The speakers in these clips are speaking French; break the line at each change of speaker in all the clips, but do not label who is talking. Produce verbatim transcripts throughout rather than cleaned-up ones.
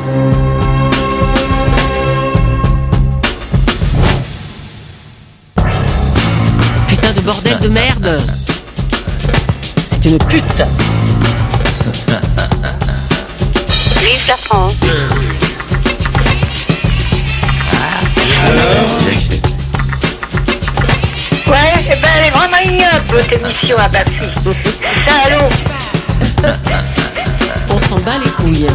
Putain de bordel de merde. C'est une pute.
Vive la France. Ouais, eh ben elle est vraiment ignoble votre émission à Bafi. Salaud.
On s'en bat les couilles.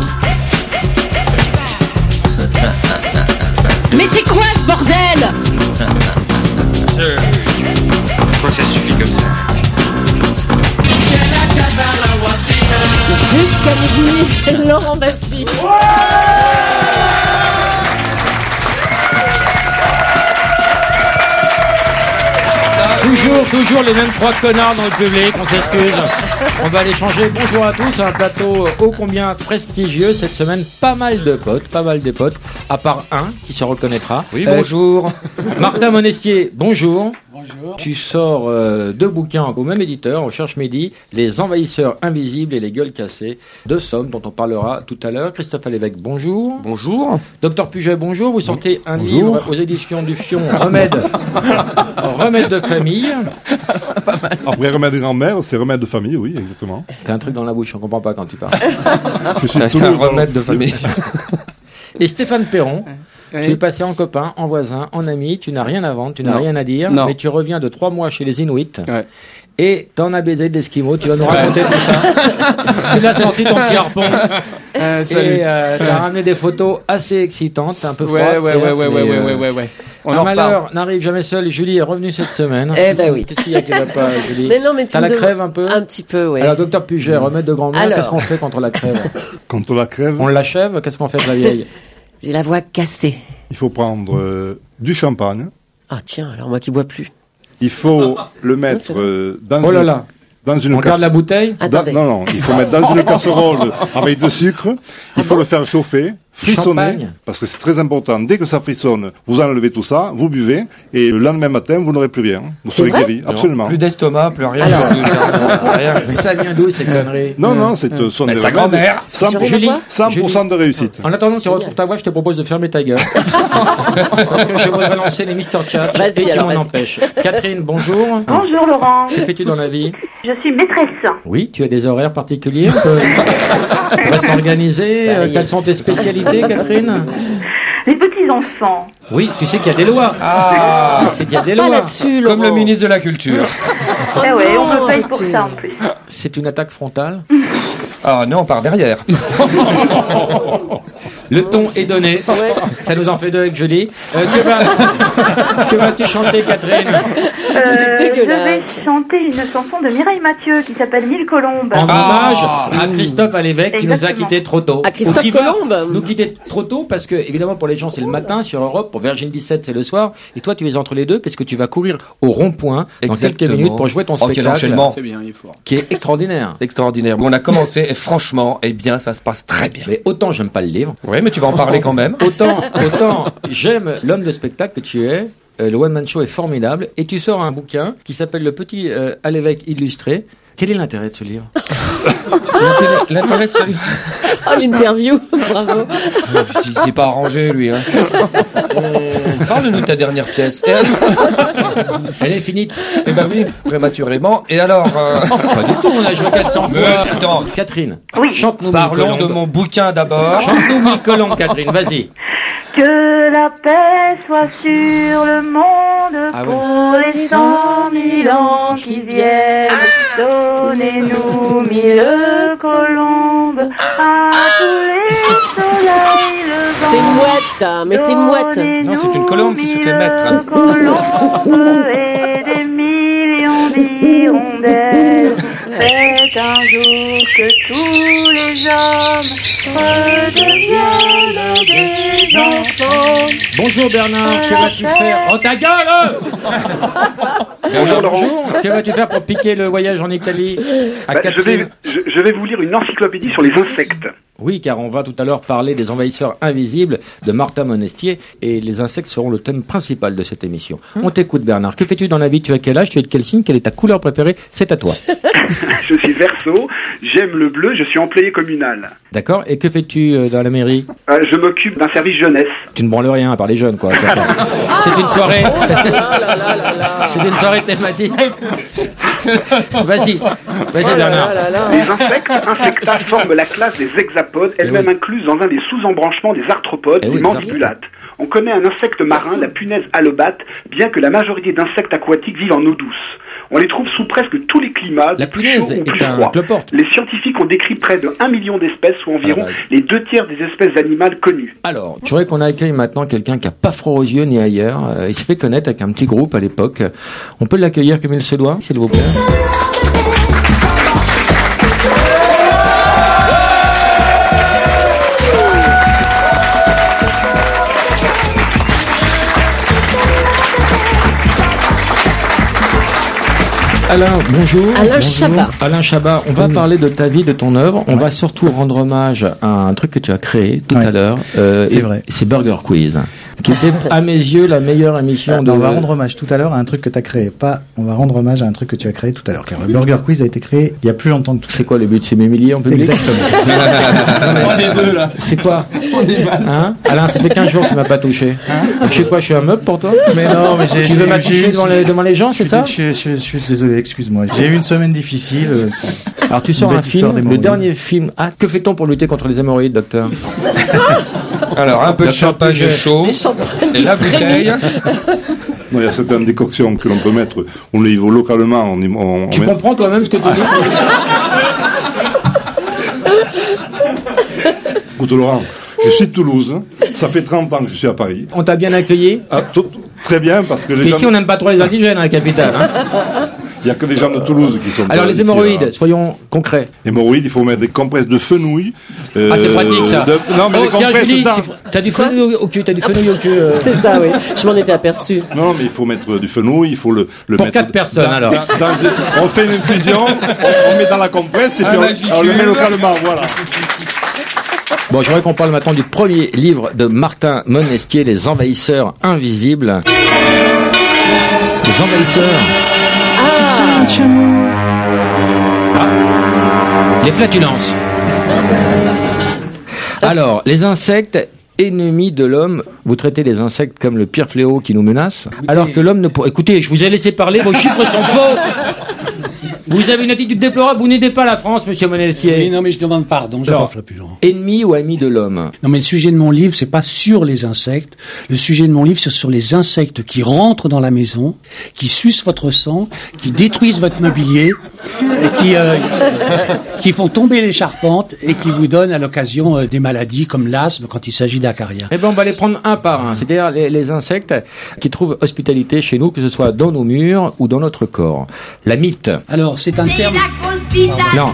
Mais c'est quoi ce bordel?
Je crois que ça suffit comme ça.
Jusqu'à midi, Laurent Baffy.
Toujours, toujours les mêmes trois connards dans le public, on s'excuse. On va aller changer. Bonjour à tous, un plateau ô combien prestigieux cette semaine. Pas mal de potes, pas mal de potes, à part un qui se reconnaîtra.
Oui, bonjour.
Euh, Martin Monestier, bonjour.
Bonjour.
Tu sors euh, deux bouquins au même éditeur, on cherche midi, Les envahisseurs invisibles et les gueules cassées, de Somme, dont on parlera tout à l'heure. Christophe Alévèque, bonjour.
Bonjour.
Docteur Puget, bonjour. Vous sortez un
Bonjour.
livre aux éditions du Fion, Remède, Remède de famille.
Après remède de grand-mère, c'est remède de famille, oui, exactement.
T'as un truc dans la bouche, on comprend pas quand tu parles.
Je suis
Ça, c'est un remède de famille.
Et Stéphane Perron,
Oui.
tu es passé en copain, en voisin, en ami, tu n'as rien à vendre, tu n'as
Non.
rien à dire,
Non.
mais tu reviens de trois mois chez les Inuits.
Ouais.
Et t'en as baisé d'Esquimaux, tu vas nous raconter tout ça. Tu l'as sorti ton petit harpon.
Euh, salut.
Et euh, t'as ramené des photos assez excitantes, un peu froides.
Ouais, ouais,
certes,
ouais, ouais,
mais,
ouais, ouais,
euh,
ouais, ouais, ouais. On
un
en reparle.
malheur n'arrive jamais seul. Julie est revenue cette semaine.
Eh ben oui.
Qu'est-ce qu'il y a qui va pas, Julie?
Mais non, mais tu
T'as
me
la
demandes-
crève un peu?
Un petit peu, oui.
Alors, docteur Puget, remède de grand-mère,
Alors.
qu'est-ce qu'on fait contre la crève?
Quand on la crève,
On l'achève? Qu'est-ce qu'on fait de la vieille?
J'ai la voix cassée.
il faut prendre euh, du champagne.
Ah tiens, alors moi qui bois plus.
Il faut le
c'est
mettre
vrai.
euh, dans,
Oh là
une,
là.
dans une
On garde la
casse-
bouteille?
dans-
Attendez.
non, non, il faut mettre dans une casserole avec de sucre. Il faut le faire chauffer, frissonner,
Champagne.
parce que c'est très important. Dès que ça frissonne, vous enlevez tout ça, vous buvez, et le lendemain matin, vous n'aurez plus rien. Vous
C'est
serez
vrai
guéri, absolument.
Plus d'estomac, plus rien.
Alors.
Plus rien.
Mais ça vient d'où ces conneries?
Non, non, c'est euh, son
Mais sa
remède.
grand-mère.
cent pour cent
Julie,
cent pour cent de réussite.
En attendant que tu retrouves ta voix, je te propose de fermer ta gueule. Parce que je voudrais lancer les mister Chat
Vas-y,
et tu
alors,
m'en
vas-y.
empêches. Catherine, bonjour.
Bonjour Laurent.
Que fais-tu dans la vie?
Je suis maîtresse.
Oui, tu as des horaires particuliers? On peut, on pourrait s'organiser.
Ça y
Euh,
est.
Quelles sont tes spécialités, Catherine?
Les petits enfants.
Oui, tu sais qu'il y a des lois.
Ah,
C'est qu'il y a des
Pas
lois.
là-dessus,
comme le
Laurent.
ministre de la Culture.
Oh
eh ouais, on
non,
me paye pour
arrêtez.
ça en plus.
C'est une attaque frontale.
Ah non, par derrière.
Le ton est donné.
Ouais.
Ça nous en fait deux avec Julie. Euh, que vas- que vas-tu chanter, Catherine?
Euh,
C'est
je
dégueulasse.
vais chanter une chanson de Mireille Mathieu qui s'appelle Mille Colombes.
En
Ah.
hommage à Christophe Alévèque qui nous a
Exactement.
quittés trop tôt.
À Christophe
Ou qui va
Colombe.
nous quitter trop tôt parce que, évidemment, pour les gens, c'est le matin sur Europe. Pour Virgin dix-sept, c'est le soir. Et toi, tu es entre les deux parce que tu vas courir au rond-point dans quelques
Exactement.
minutes pour jouer ton
Oh, quel
spectacle.
enchaînement.
C'est bien, il est fort.
Qui est extraordinaire.
Extraordinaire. Bon, on a commencé et franchement, eh bien, ça se passe très bien.
Mais autant j'aime pas le livre,
Oui, mais tu vas en parler quand même.
autant, autant j'aime l'homme de spectacle que tu es. Euh, le One Man Show est formidable. Et tu sors un bouquin qui s'appelle Le Petit euh, Alévèque illustré. Quel est l'intérêt de ce livre?
L'intérêt- L'intérêt de celui.
Oh, l'interview. Bravo.
Il s'est pas arrangé, lui. Hein. Euh, Parle-nous de ta dernière pièce. Et alors-
Elle est finie.
Eh ben oui, prématurément. Et alors euh,
Pas du tout, on a joué quatre cents
Mais
fois.
attends.
Catherine,
Oui.
chante-nous
Parlons
Mille
de
Colombes.
mon bouquin d'abord.
Chante-nous Mille Colombes, Catherine, vas-y.
Que la paix soit sur le monde
Ah ouais.
pour les cent mille ans qui viennent. Donnez-nous mille colombes à tous les soleils levants.
C'est une mouette, ça. Mais c'est une mouette.
Non, c'est une colombe qui se fait mettre.
Donnez-nous mille colombes et des millions d'hirondelles. Faites un jour que tous les hommes redeviennent des enfants.
Bonjour Bernard, que vas-tu faire? Oh ta gueule! Bernard, bonjour. Que vas-tu faire pour piquer le voyage en Italie à
Bah, je, vais,
Catherine?
je, je vais vous lire une encyclopédie sur les insectes.
Oui, car on va tout à l'heure parler des envahisseurs invisibles de Martin Monestier et les insectes seront le thème principal de cette émission. Hum. On t'écoute Bernard. Que fais-tu dans la vie? Tu as quel âge? Tu es de quel signe? Quelle est ta couleur préférée? C'est à toi.
Je suis Verseau, j'aime le bleu, je suis employé communal.
D'accord. Et que fais-tu euh, dans la mairie? euh,
Je m'occupe d'un service jeunesse.
Tu ne branles rien à part les jeunes, quoi. C'est une soirée.
Oh là là là là là là.
C'est une soirée thématique. Vas-y, vas-y
Oh là
Bernard.
Les
là là là.
insectes, insecta, forment la classe des hexapodes, elle-même
oui.
incluse dans un des sous-embranchements des arthropodes,
Eh
des
oui,
mandibulates. On connaît un insecte marin, la punaise alobate, bien que la majorité d'insectes aquatiques vivent en eau douce. On les trouve sous presque tous les climats,
La
du plus
punaise
chaud au plus
est un
froid.
cloporte.
Les scientifiques ont décrit près de un million d'espèces, soit environ
Ah, vas-y.
les deux tiers des espèces animales connues.
Alors, je voudrais qu'on accueille maintenant quelqu'un qui a pas froid aux yeux ni ailleurs. Euh, il s'est fait connaître avec un petit groupe à l'époque. On peut l'accueillir comme il se doit, s'il vous plaît. Alain, bonjour.
Alain
Bonjour.
Chabat.
Alain Chabat, on va
Oui.
parler de ta vie, de ton œuvre. On
Ouais.
va surtout rendre hommage à un truc que tu as créé tout
Ouais.
à l'heure. Euh,
C'est
et-
vrai.
C'est Burger Quiz, qui était à mes yeux la meilleure émission de...
On va rendre hommage tout à l'heure à un truc que tu as créé. Pas, on va rendre hommage à un truc que tu as créé tout à l'heure. Car le Burger Quiz a été créé il y a plus longtemps que tout.
C'est quoi le but? C'est m'humilier en public?
Exactement.
On est deux là.
C'est quoi? Hein? Alain, ça fait quinze jours que tu m'as pas touché. Je sais quoi, je suis un meuble pour toi?
Mais non, mais j'ai.
Tu veux
j'ai- j'ai
m'afficher
eu-
devant les, devant les gens,
je
c'est
suis
ça?
dé- je, je- je suis désolé, excuse-moi. J'ai eu une semaine difficile. euh,
Alors tu sors
Une
un
belle histoire
film, le
d'hémorroïdes.
dernier film. Ah, que fait-on pour lutter contre les hémorroïdes, docteur?
Alors, un peu de
D'accord,
champagne
Puget.
chaud.
Des champagnes
Et la
qui frémissent.
bouteille.
Non, il y a certaines décoctions que l'on peut mettre. On les livre localement. On, y- on,
Tu
on met-
comprends toi-même ce que tu dis?
Écoute Laurent, je suis de Toulouse. Ça fait trente ans que je suis à Paris.
On t'a bien accueilli?
Ah, tout- très bien, parce que
Parce
les
qu'ici
gens,
on n'aime pas trop les indigènes à la capitale. Hein.
il n'y a que des gens de Toulouse qui sont.
Alors
euh,
les
ici,
hémorroïdes,
là.
soyons concrets.
Hémorroïdes, il faut mettre des compresses de fenouil. euh,
Ah, c'est pratique ça.
de- Non, mais
Oh,
les
tiens,
compresses.
Julie,
dans-
tu- t'as du fenouil au cul, t'as du fenouil au cul. euh.
C'est ça, oui. Je m'en étais aperçu.
Non, mais il faut mettre du fenouil, il faut le, le
Pour
mettre.
quatre personnes,
dans-
alors.
dans- dans- on fait une infusion, on, on met dans la compresse et
Un
puis on,
magicule.
on le met localement, voilà.
Bon, je voudrais qu'on parle maintenant du premier livre de Martin Monestier, Les Envahisseurs Invisibles. Les Envahisseurs. Ah. Les flatulences. Alors, les insectes ennemis de l'homme, vous traitez les insectes comme le pire fléau qui nous menace, alors que l'homme ne pourrait... Écoutez, je vous ai laissé parler, vos chiffres sont faux. Vous avez une attitude déplorable, vous n'aidez pas la France, monsieur Monestier.
Oui, non, mais je demande pardon, je
Alors,
vais plus loin.
Ennemi ou ami de l'homme?
Non, mais le sujet de mon livre, c'est pas sur les insectes. Le sujet de mon livre, c'est sur les insectes qui rentrent dans la maison, qui sucent votre sang, qui détruisent votre mobilier, et qui, euh, qui font tomber les charpentes et qui vous donnent à l'occasion euh, des maladies comme l'asthme quand il s'agit d'acariens.
Eh ben, on va les prendre un par un. C'est-à-dire les, les insectes qui trouvent hospitalité chez nous, que ce soit dans nos murs ou dans notre corps. La mythe.
Alors, c'est un terme...
Non.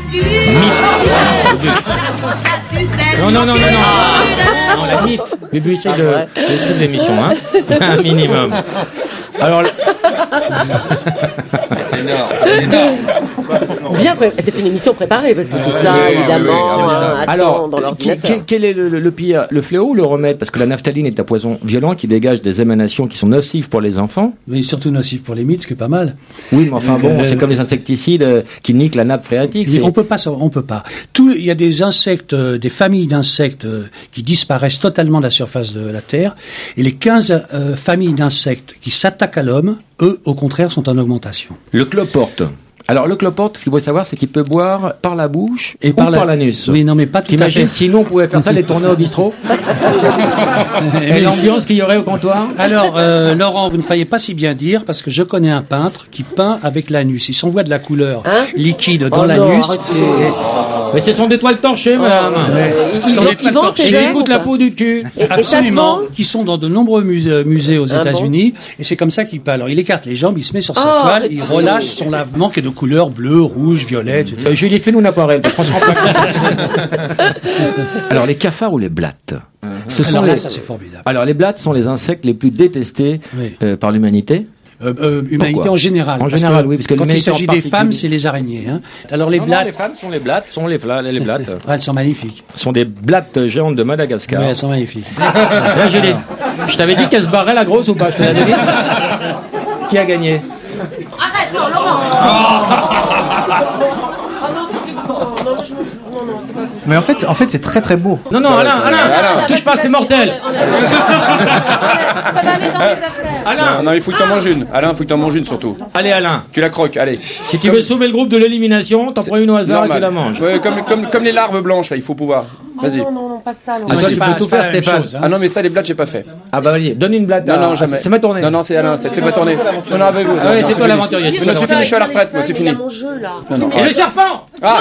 Non, non, non, non, non. Non, la mythe. Mais puis, essaye de, de suivre l'émission, hein. Un minimum. Alors, le-
C'est énorme. C'est énorme.
Bien, pré- c'est une émission préparée parce que tout ça,
oui, oui,
évidemment,
oui, oui,
euh, attend
alors,
dans
qui-
l'ordinateur.
qui- quel est le, le- le pire, le fléau ou le remède? Parce que la naphtaline est un poison violent qui dégage des émanations qui sont nocives pour les enfants.
Mais surtout nocif pour les mythes, ce qui est pas mal.
Oui, mais enfin bon,
Euh,
c'est comme les insecticides euh, qui niquent la nappe phréatique.
Mais
c'est-
on peut pas, on peut pas. Tout, il y a des insectes, euh, des familles d'insectes euh, qui disparaissent totalement de la surface de la Terre, et les quinze euh, familles d'insectes qui s'attaquent à l'homme, eux, au contraire, sont en augmentation.
Le cloporte. Alors le cloporte, ce qu'il faut savoir, c'est qu'il peut boire par la bouche
Et
ou
par
par,
la-
l'anus.
Oui, non, mais pas tout à
T'imagines
fait.
si nous on pouvait faire ça, les tournées au bistrot et l'ambiance qu'il y aurait au comptoir.
Alors, euh, Laurent, vous ne croyez pas si bien dire, parce que je connais un peintre qui peint avec l'anus. Il s'envoie de la couleur
Hein
liquide dans
Oh non,
l'anus.
arrêtez.
Mais ce sont des toiles torchées, madame.
Euh, ils-
Sont
ils-
des
ils vendent
plateformes.
ces
Et
J'ai
œuvres
écoute
ou
la
pas
peau du cul.
Et, et ça se
Absolument,
vend
qui sont dans de nombreux musées, musées aux
Ah bon
États-Unis, et c'est comme ça qu'il peint. Alors, il écarte les jambes, il se met sur sa
Oh,
toile,
arrêtez.
il relâche son lavement qui est de couleur bleue, rouge, violet, et cetera.
Euh, Julie, fais-nous une aquarelle, parce qu'on se rend pas compte. Alors, les cafards ou les blattes? Ce sont
Alors là,
les...
ça c'est formidable.
Alors, les blattes sont les insectes les plus détestés
Oui.
euh, par l'humanité.
euh, euh, humanité
Pourquoi
en général.
En
Parce
général,
que
oui, parce que
quand il
l'humanité en
s'agit des
particulier-
femmes, c'est les araignées. Hein. Alors les
Non, non,
blattes,
les femmes sont les blattes, sont les, fla- les blattes.
ouais, elles sont magnifiques.
sont des blattes géantes de Madagascar.
Ouais, elles sont magnifiques.
Là, je l'ai. Je t'avais dit qu'elle se barrait la grosse ou pas? Je te l'avais dit. Qui a gagné?
Arrête, non, Laurent. Ah non, tu dégoûtes. Non, non, je- non, non, c'est pas vous.
Mais en fait, en fait, c'est très très beau.
Non, non, Alain, Alain,
Alain,
touche pas,
vas-y,
c'est
vas-y,
mortel.
on est- on est- Ça va aller dans les affaires.
Alain,
Non, non, il faut que t'en manges une. Alain, il faut que t'en manges une surtout.
allez, Alain.
Tu la croques, allez.
Si tu veux sauver le groupe de l'élimination, t'en prends une au hasard et tu
Normal.
la manges.
Ouais, comme, comme, comme les larves blanches, là, il faut pouvoir.
Oh
Vas-y.
non, non, non, pas ça,
Ah,
Laurent.
toi,
c'est
tu
pas-
peux tout
c'est pas
faire,
la même
Stéphane.
chose, hein.
Ah non, mais ça, les blattes, j'ai pas fait.
Ah bah vas-y, donne une blatte.
Non,
à-
non, jamais.
C'est ma tournée.
Non, non, c'est Alain, c'est c'est ma tournée. Non, non, avec vous.
Ah ouais,
Non,
c'est toi
fini.
l'aventurier, c'est
Mais
toi
non, c'est fini, je suis à la retraite, moi, c'est
Il y a
fini.
mon jeu, là.
Non, non,
Et le serpent.
Ah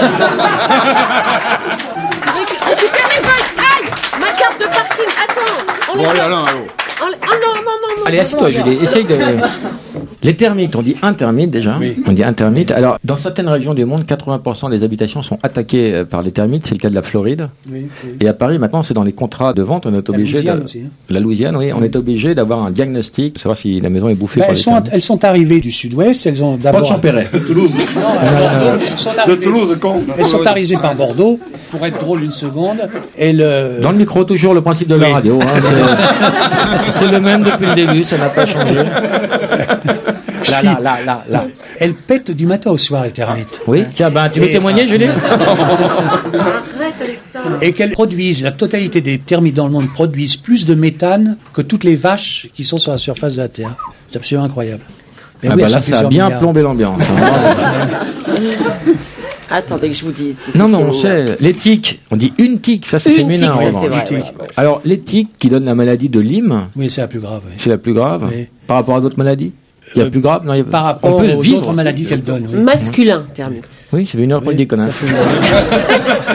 Récu- Récupère les feuilles. Aïe, ma carte de parking. Attends. On les
Bon, allez,
met.
Alain, allô.
On les- Ah non, non, non, non.
Allez,
non,
assieds-toi,
non.
Julie. Essaye de. Les termites, on dit un termite déjà. On dit un termite. Alors, dans certaines régions du monde, quatre-vingts pour cent des habitations sont attaquées euh, par les termites. C'est le cas de la Floride.
Oui, oui.
Et à Paris, maintenant, c'est dans les contrats de vente, on est obligé
Louisiane
de.
aussi, hein.
La Louisiane, oui, on est obligé d'avoir un diagnostic, pour savoir si la maison est bouffée
Ben,
par
elles,
les
sont,
termites.
elles sont arrivées du sud-ouest, elles ont
Pas de
d'abord...
Champéret.
De Toulouse.
Elles sont
De
arrivées,
Toulouse, con.
elles sont arrivées par Bordeaux, pour être drôle une seconde, et le...
Dans le micro, toujours le principe de la
Oui.
radio. hein, c'est- c'est le même depuis le début, ça n'a pas changé. Là, là, là, là, là.
Elles pètent du matin au soir, les termites.
Oui, tiens, ben, tu veux
Et-
témoigner, Julie?
Arrête, Alexandre.
Et qu'elles produisent, la totalité des termites dans le monde produisent plus de méthane que toutes les vaches qui sont sur la surface de la Terre. C'est absolument incroyable. Mais
Ah
oui,
bah
elles
là,
sont
ça a
plusieurs
bien
milliards.
plombé l'ambiance. hein.
Attendez que je vous dise. si
Non,
c'est
non, on
fini.
sait. Les tiques, on dit une tique, ça c'est
Une
féminin.
tique,
en
ça,
revanche.
c'est vrai,
Tique.
ouais, ouais.
Alors, les tiques qui donnent la maladie de Lyme,
Oui, c'est la plus grave. oui.
c'est la plus grave.
Oui.
Par rapport à d'autres maladies? Il y a
Euh,
plus grave? Non, il y a...
Par rapport
on peut
aux
vivre.
autres maladies qu'elles donnent. Oui.
Masculin, termite.
Oui, ça fait une heure qu'on
Oui,
le dit, connasse.
ça fait-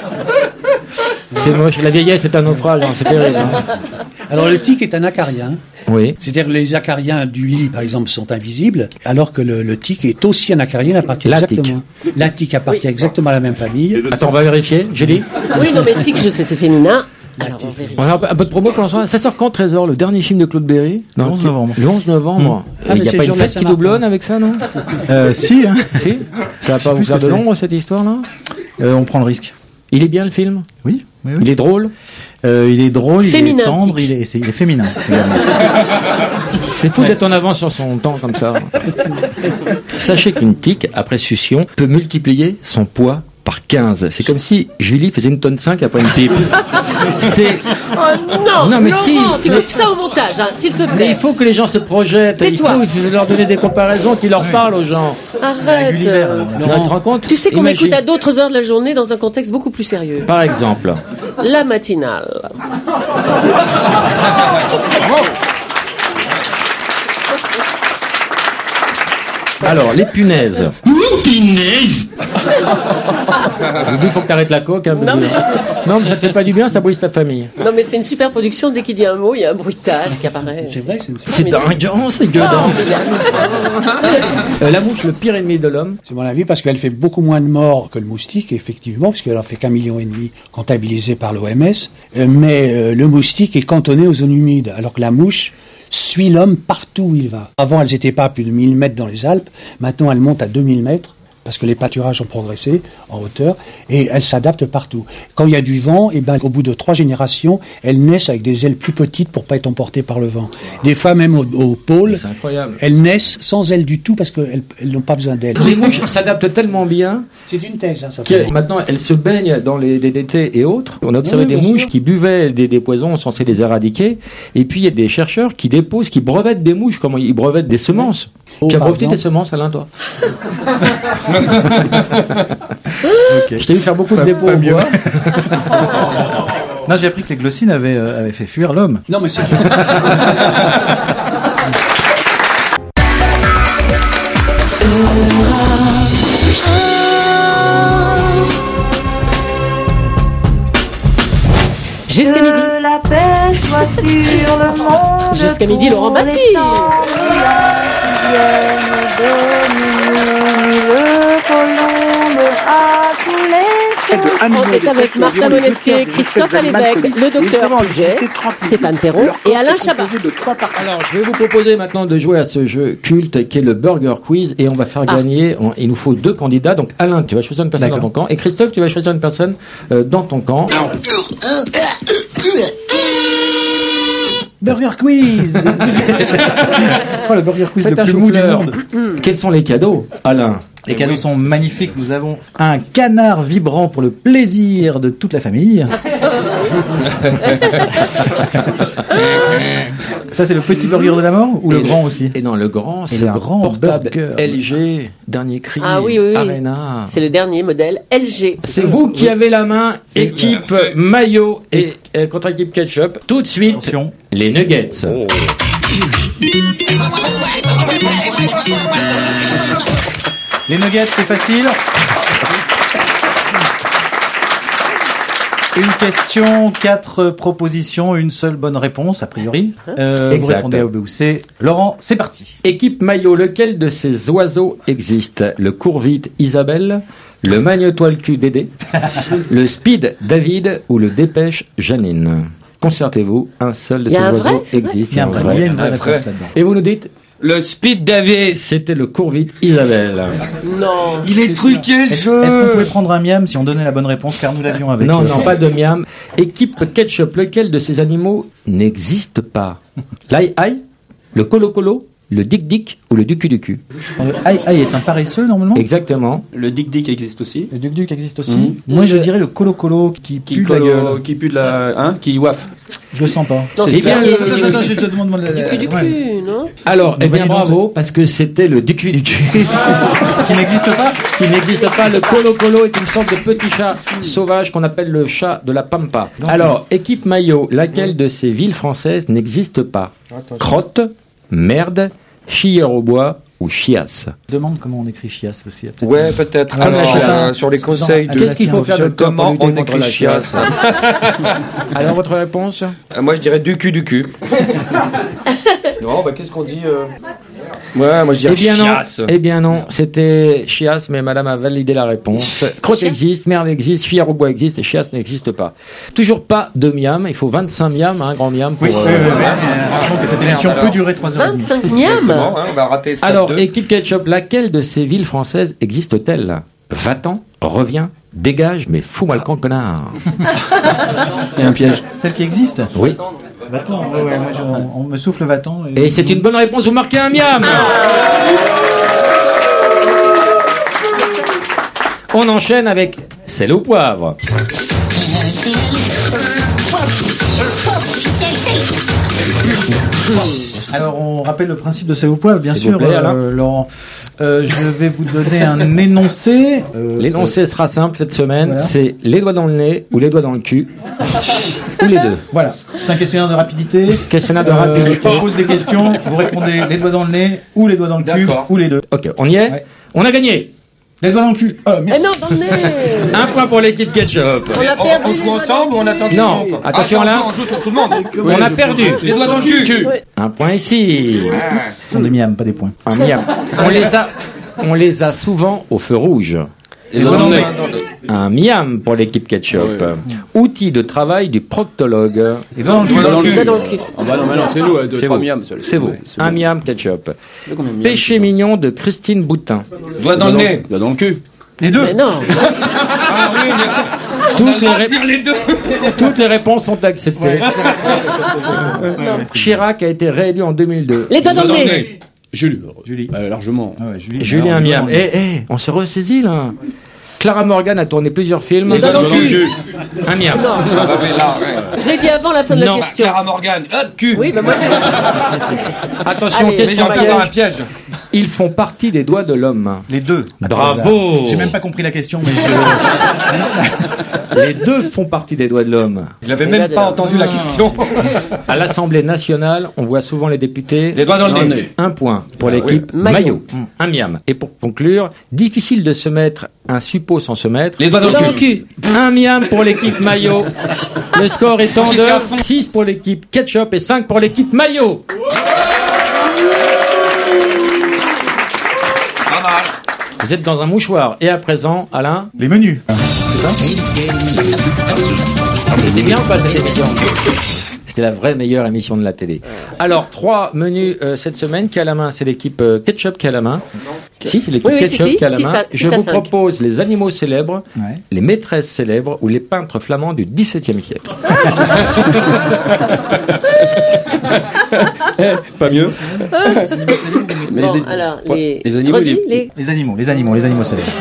C'est moche. La vieillesse est un naufrage, hein, c'est terrible. hein.
Alors le tique est un acarien.
Oui.
C'est-à-dire que les acariens du lit, par exemple, sont invisibles, alors que le, le tique est aussi un acarien, il appartient
La
exactement. La tique appartient exactement à la même famille.
Attends, on va vérifier. Julie?
Oui, non, mais tic, je sais, c'est féminin. Alors, on vérifie.
On a un peu- un peu de promo pour l'instant. Ça sort quand, Trésor, le dernier film de Claude Berry?
Le
Non,
onze
qui-
novembre.
Le onze novembre.
Ah,
Il
mais
n'y a
c'est
pas
le
une
jour de
fête qui
Saint-Martin.
doublonne avec ça, non?
Euh, si, hein.
Si? Ça va pas vous
plus
faire
ce
de
que c'est.
l'ombre, cette histoire-là?
Euh, on prend le risque.
Il est bien, le film?
Oui, oui, oui.
Il est drôle?
Euh, il est drôle, il
Féminin,
est tendre,
tic.
il est, c'est- il est féminin également.
C'est fou d'être en avance sur son temps comme ça. Sachez qu'une tique, après succion, peut multiplier son poids par quinze. C'est comme si Julie faisait une tonne cinq après une pipe. C'est...
Oh non,
Non, mais
Laurent,
si.
tu
Mais-
coupes ça au montage, hein, s'il te
Mais
plaît.
il faut que les gens se projettent. Il
Tais-toi.
faut, il faut leur donner des comparaisons qui leur parlent aux gens.
Arrête.
Gulliver,
euh,
alors.
Non, tu te rends compte?
Tu sais qu'on
Imagine.
m'écoute à d'autres heures de la journée dans un contexte beaucoup plus sérieux.
Par exemple.
La matinale.
Alors, les punaises. Punaises. Il faut que t'arrêtes la coque. Hein,
Non, mais-
non, mais ça te fait pas du bien, ça brise ta famille.
Non, mais c'est une super production. Dès qu'il dit un mot, il y a un bruitage qui apparaît.
C'est vrai, c'est une-
C'est dingue, hein, c'est gueudant. Euh, la mouche, le pire ennemi de l'homme.
C'est mon avis parce qu'elle fait beaucoup moins de morts que le moustique, effectivement, parce qu'elle en fait qu'un million et demi comptabilisé par l'O M S. Euh, mais euh, le moustique est cantonné aux zones humides, alors que la mouche suit l'homme partout où il va. Avant, elles n'étaient pas à plus de mille mètres dans les Alpes. Maintenant, elles montent à deux mille mètres. Parce que les pâturages ont progressé en hauteur et elles s'adaptent partout. Quand il y a du vent, et ben, au bout de trois générations, elles naissent avec des ailes plus petites pour pas être emportées par le vent. Des fois même au, au pôle,
C'est incroyable.
elles naissent sans ailes du tout parce qu'elles elles n'ont pas besoin d'ailes.
Les mouches s'adaptent tellement bien
C'est une thèse, hein, ça.
que maintenant elles se baignent dans les D D T et autres. On a observé
Oui,
des
bien
mouches
sûr.
qui buvaient des, des poisons censés les éradiquer. Et puis il y a des chercheurs qui déposent, qui brevettent des mouches, comme ils brevettent des semences.
Oh,
tu as
par
breveté tes
exemple.
semences, Alain, toi?
Ok.
Je t'ai vu faire beaucoup de
Pas-
dépôts
pas
au
mieux.
bois.
Non, j'ai appris que les glossines avaient, euh, avaient fait fuir l'homme.
Non, mais c'est
Jusqu'à midi.
Que la paix soit sur le monde.
Jusqu'à midi,
pour
Laurent Baffy.
les temps qui viennent de minuit. Le colombe à tous les
On est avec Martin Monestier, Christophe Alévèque, le docteur Puget, Stéphane Perron et Alain Chabat.
Alors, je vais vous proposer maintenant de jouer à ce jeu culte qui est le Burger Quiz et on va faire
Ah.
gagner. on- il nous faut deux candidats. Donc, Alain, tu vas choisir une personne dans ton camp et Christophe, tu vas choisir une personne euh, dans ton camp.
Burger Quiz. Oh, le Burger Quiz
Faites
le
un
plus mou du
chou-fleur.
monde.
Quels sont les cadeaux, Alain?
Les cadeaux sont magnifiques. Nous avons un canard vibrant pour le plaisir de toute la famille. Ça, c'est le petit burger de la mort ou le
Et
grand aussi?
Et non, le grand,
Et
c'est
le
un
grand
portable
burger.
L G, dernier cri,
Ah oui, oui, oui.
Arena.
C'est le dernier modèle L G.
C'est vous qui avez la main, équipe maillot et euh, contre équipe ketchup. Tout de suite,
Attention.
les nuggets.
Les nuggets, c'est facile. Une question, quatre propositions, une seule bonne réponse, a priori. Euh, vous
Exact.
répondez à B ou C. Laurent, c'est parti.
Équipe maillot, lequel de ces oiseaux existe? Le courvite Isabelle, le magnétoile-cul Dédé, le speed David ou le dépêche Janine? Concertez-vous, un seul de
Il y
ces
a un
oiseaux
vrai, c'est vrai
existe.
Il y a, un vrai- il y a une vraie
Un
réponse
vrai.
là-dedans.
Et vous nous dites?
Le Speed David.
C'était le courvite Isabelle.
Non.
Il est truqué le
Est-ce
jeu.
est-ce qu'on pouvait prendre un miam si on donnait la bonne réponse, car nous l'avions avec
Non,
euh,
non, pas de miam. Équipe ketchup, lequel de ces animaux n'existe pas? L'aïe aïe, le colo colo, le dick dick ou le ducu ducu?
Euh, Aïe Aïe est un paresseux normalement.
Exactement.
Le Dick Dick existe aussi.
Le Duc Duc existe aussi.
Mhm.
Moi je dirais le Colo Colo qui,
Qui
pue de la
colo-
gueule.
Qui pue de la. Hein Qui waffe.
Je le sens pas.
Non,
C'est
c'est
bien
bien.
le-
C'est
Attends,
du
attends, je te demande la-
du cul du
ouais.
cul, non?
Alors, eh bien
validons
bravo, parce que c'était le ducu ducu.
Qui n'existe pas.
Qui n'existe pas. Le colo colo est une sorte de petit chat sauvage qu'on appelle le chat de la pampa. Alors, équipe maillot, laquelle de ces villes françaises n'existe pas? Crotte, merde, chier au bois ou chiasse?
Je demande comment on écrit chiasse aussi. peut-être.
Ouais, peut-être.
Alors,
Alors,
attends,
euh, sur les
dans-
conseils de...
Qu'est-ce qu'il faut faire, docteur, pour
Comment
lutter
on
contre
écrit
la
chiasse?
Alors, votre réponse?
Euh, Moi, je dirais du cul du cul. Non, bah qu'est-ce qu'on dit euh... Ouais, moi je dirais
Eh bien non,
chiasse.
eh bien non, c'était chiasse, mais madame a validé la réponse. Crotte existe, merde existe, chier au bois existe et chiasse n'existe pas. Toujours pas de miam, il faut vingt-cinq miam, un grand miam pour...
Oui,
euh,
oui, oui, oui, mais rappelons que cette émission
alors.
peut durer trois heures et demie.
vingt-cinq miam.
Bon, hein, on va rater ce
Alors,
stade deux.
équipe ketchup, laquelle de ces villes françaises existe-t-elle? Va-t'en, reviens, dégage, mais fous-moi le camp, connard.
Il y a un piège.
Celle qui existe.
Oui.
Va-t'en, ouais, ouais, moi je- on, on me souffle va-t'en.
Et c'est une bonne réponse, vous marquez un miam. On enchaîne avec sel au poivre.
Alors on rappelle le principe de sel au poivre, bien
S'il
sûr,
vous plaît, Alain.
euh, Laurent. Euh, je vais vous donner un énoncé. Euh,
L'énoncé sera simple cette semaine,
Voilà.
c'est les doigts dans le nez ou les doigts dans le cul. Ou les deux.
euh, Voilà, c'est un questionnaire de rapidité.
Questionnaire de
Euh,
rapidité.
je pose des questions, vous répondez les doigts dans le nez ou les doigts dans le cul
D'accord.
ou les deux.
Ok, on y est.
Ouais.
On a gagné.
Les doigts dans le cul. Euh,
Eh
merde.
non, dans le nez.
Un point pour l'équipe ketchup.
On a
On,
perdu.
on joue ensemble ou on attend qu'ils
Non,
se montent
attention
Ah,
là.
On joue sur tout le monde.
On a perdu.
Les doigts dans le cul.
Ouais.
Un point ici.
Ce sont des miams, pas des points.
Un miam. On les a, on les a souvent au feu rouge.
Les doigts dans le nez.
Un miam pour l'équipe ketchup. Outil de travail du proctologue.
Les doigts dans le cul.
Doigts dans le
Les doigts
cul.
dans le cul.
Ah bah non, mais non, c'est nous, euh, deux,
C'est
trois
vous.
miams. seul.
C'est vous.
Ouais, c'est
Un
bon.
miam ketchup.
C'est combien de miams,
Péché
c'est bon.
mignon de Christine Boutin.
Doigt dans le nez.
Doigts dans le cul.
Les deux.
Mais non.
Ah oui, mais...
Toutes les,
On va
ré-
dire les deux.
toutes les réponses sont acceptées. Chirac a été réélu en deux mille deux.
Les doigts dans le
Doigts
nez.
Julie.
Julie.
Euh, largement.
Ah ouais, Julie.
Julien
Alors,
Miam.
les doigts
Eh, eh, on se ressaisit là. Clara Morgan a tourné plusieurs films.
Les doigts dans le cul.
Un miam.
Non.
Ah bah oui, là, ouais.
Je l'ai dit avant la fin de
Non.
la question.
Clara Morgan, hop, cul.
Oui, bah moi j'ai.
Attention,
Allez,
Mais
question
j'ai encore un
piège.
piège.
Ils font partie des doigts de l'homme.
Les deux.
Bravo.
J'ai même pas compris la question, mais je...
Les deux font partie des doigts de l'homme.
Je n'avais
Les
même
doigts de
pas
l'homme.
entendu la question.
À l'Assemblée nationale, on voit souvent les députés.
Les doigts dans le nez.
Un point pour l'équipe
Maillot.
maillot. Un miam. Et pour conclure, difficile de se mettre un suppôt sans se mettre.
Les doigts dans
Les doigts dans
le
le
cul.
cul.
Un miam pour l'équipe maillot. Le score étant
Petit
de
plafond.
six pour l'équipe ketchup et cinq pour l'équipe maillot.
Pas mal.
Vous êtes dans un mouchoir. Et à présent, Alain,
Les menus.
C'était bien ou pas cette émission? C'était la vraie meilleure émission de la télé. Alors, trois menus euh, cette semaine. Qui a la main? C'est l'équipe euh, Ketchup qui a la main. Si, c'est l'équipe
Oui, oui,
Ketchup
si, si,
qui a la
six
main.
à-
Je
six à
vous
cinq.
propose les animaux célèbres,
Ouais.
les maîtresses célèbres ou les peintres flamands du dix-septième siècle.
Pas mieux. Mais
Bon,
les,
alors,
quoi,
les,
les animaux,
redis,
les-
les...
Les animaux, les animaux, les animaux célèbres.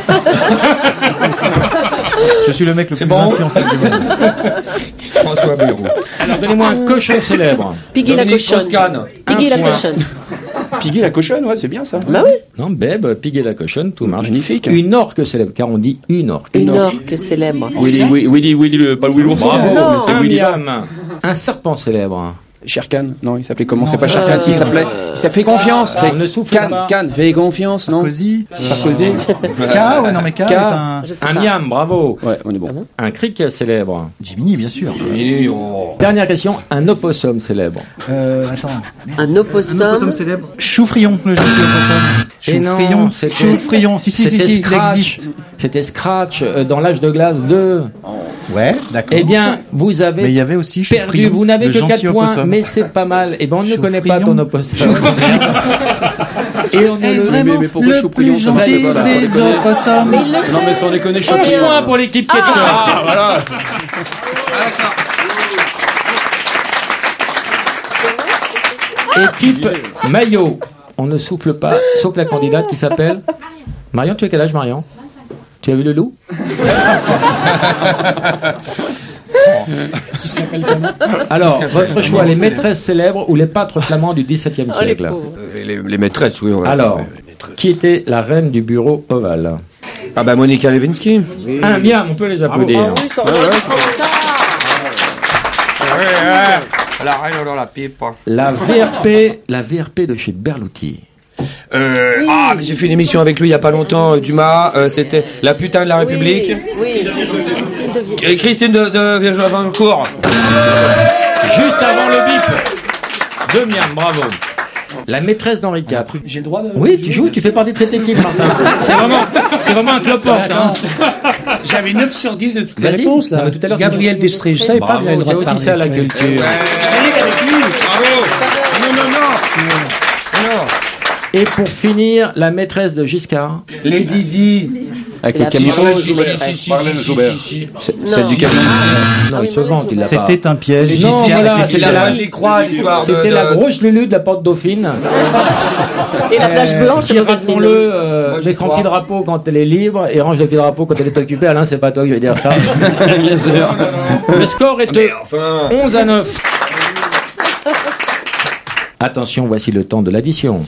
Je suis le mec le
C'est
plus
bon.
influençable du monde.
François Bayrou.
Alors, donnez-moi un cochon célèbre.
Piggy la
Dominique
cochonne.
Strauss-Kahn.
Piggy
Un
la
point.
cochonne.
Piggy la cochonne, ouais, c'est bien ça.
Bah oui.
Non, Beb, Piggy la cochonne, tout marche.
Magnifique.
Une orque célèbre, car on dit une orque.
Une orque célèbre.
Willy, Willy, Willy, Willy, le, pas le Willy l'ourson,
Bravo,
Non.
mais c'est
un
Willy là.
miam. Un serpent célèbre.
Sherkan, non, il s'appelait comment?
Non,
C'est pas
ça-
Sherkan, il s'appelait. Ça fait confiance.
Ah,
Fait-
on ne souffle
Cannes,
pas.
Cannes, fais confiance, non?
Sarkozy.
Sarkozy.
K, ouais, non mais K,
K.
est un...
Je sais
Un
pas.
miam, bravo.
Ouais, on est bon.
Un cric célèbre.
Jiminy, bien sûr.
Dernière question, un opossum célèbre.
Euh, attends.
Un
Un opossum
opossum.
célèbre. Choufrion, le jeu de opossum.
Et non,
Choufrion,
c'était-
Choufrion. Si, si, si,
c'était
si, il
Scratch.
existe.
C'était Scratch euh, dans l'âge de glace deux.
Ouais, d'accord.
Eh bien, vous avez
Mais il y avait aussi
perdu.
Choufrion,
Vous n'avez
le
que
gentil
quatre points,
opossum.
mais c'est pas mal. Eh ben, on ne connaît pas
Choufrion.
ton opossum. Et on
Et
est le...
vraiment,
mais- mais pourquoi
le
Choufrion,
plus
ça va,
gentil
c'est pas là,
des
sans déconner.
opossums.
Mais il le sait.
Non, mais sans déconner,
onze
Choufrion.
points pour l'équipe Ketchup.
Ah, voilà.
Équipe maillot. On ne souffle pas, sauf la candidate qui s'appelle... Marion, tu as quel âge, Marion? Tu as vu le loup?
Qui s'appelle comment?
Alors, votre choix, les maîtresses célèbres ou les pâtres flamands du dix-septième
Oh, les
siècle?
pauvres.
Les, les- les maîtresses, oui. ouais.
Alors,
Ouais, les maîtresses.
qui était la reine du bureau ovale?
Ah bah Monica Lewinsky.
Un bien, on peut les applaudir.
Ah oui, ça aurait dû prendre ça.
La reine dans la pipe.
La V R P, la V R P de chez Berluti.
Euh, Ah, mais j'ai fait une émission avec lui il y a pas longtemps, euh, Dumas. euh, C'était La putain de la République.
Oui, oui. Christine de Vie-
Et Christine de, de Vierge-Avancourt.
Juste avant le bip. De miam, bravo. La maîtresse d'Henri quatre.
J'ai le droit de...
Oui, tu joues, tu fais partie de cette équipe, Martin. C'est vraiment, c'est vraiment un cloporte, hein.
J'avais neuf sur dix de toutes les
Vas-y.
réponses,
Non,
là.
mais tout à l'heure,
Gabriel
tu-
Destré, je savais pas que j'avais le
Bravo,
droit
c'est
de parler.
aussi ça la
Ouais.
culture.
Bravo. Non, non, non. Non.
Et pour finir, la maîtresse de Giscard.
Lady Di.
Avec
C'est
le
la
camion.
fille.
Si, si, si, si, si, si, si.
Celle du camion.
Non, il se vante, il l'a pas.
C'était un piège.
Non,
Giscard
voilà,
était
c'est
C'est
la-
là, j'y crois, l'histoire de...
C'était
de-
la grosse Lulu de la porte Dauphine.
Et la plage
Euh,
blanche,
qui,
mauvaise
rappelons-le,
mine.
euh,
Moi, j'y
met son
crois.
petit drapeau quand elle est libre et range le petit drapeau quand elle est occupée. Alain, c'est pas toi qui vais dire ça.
Bien sûr.
Le score est de
Mais enfin...
onze à neuf. Attention, voici le temps de l'addition.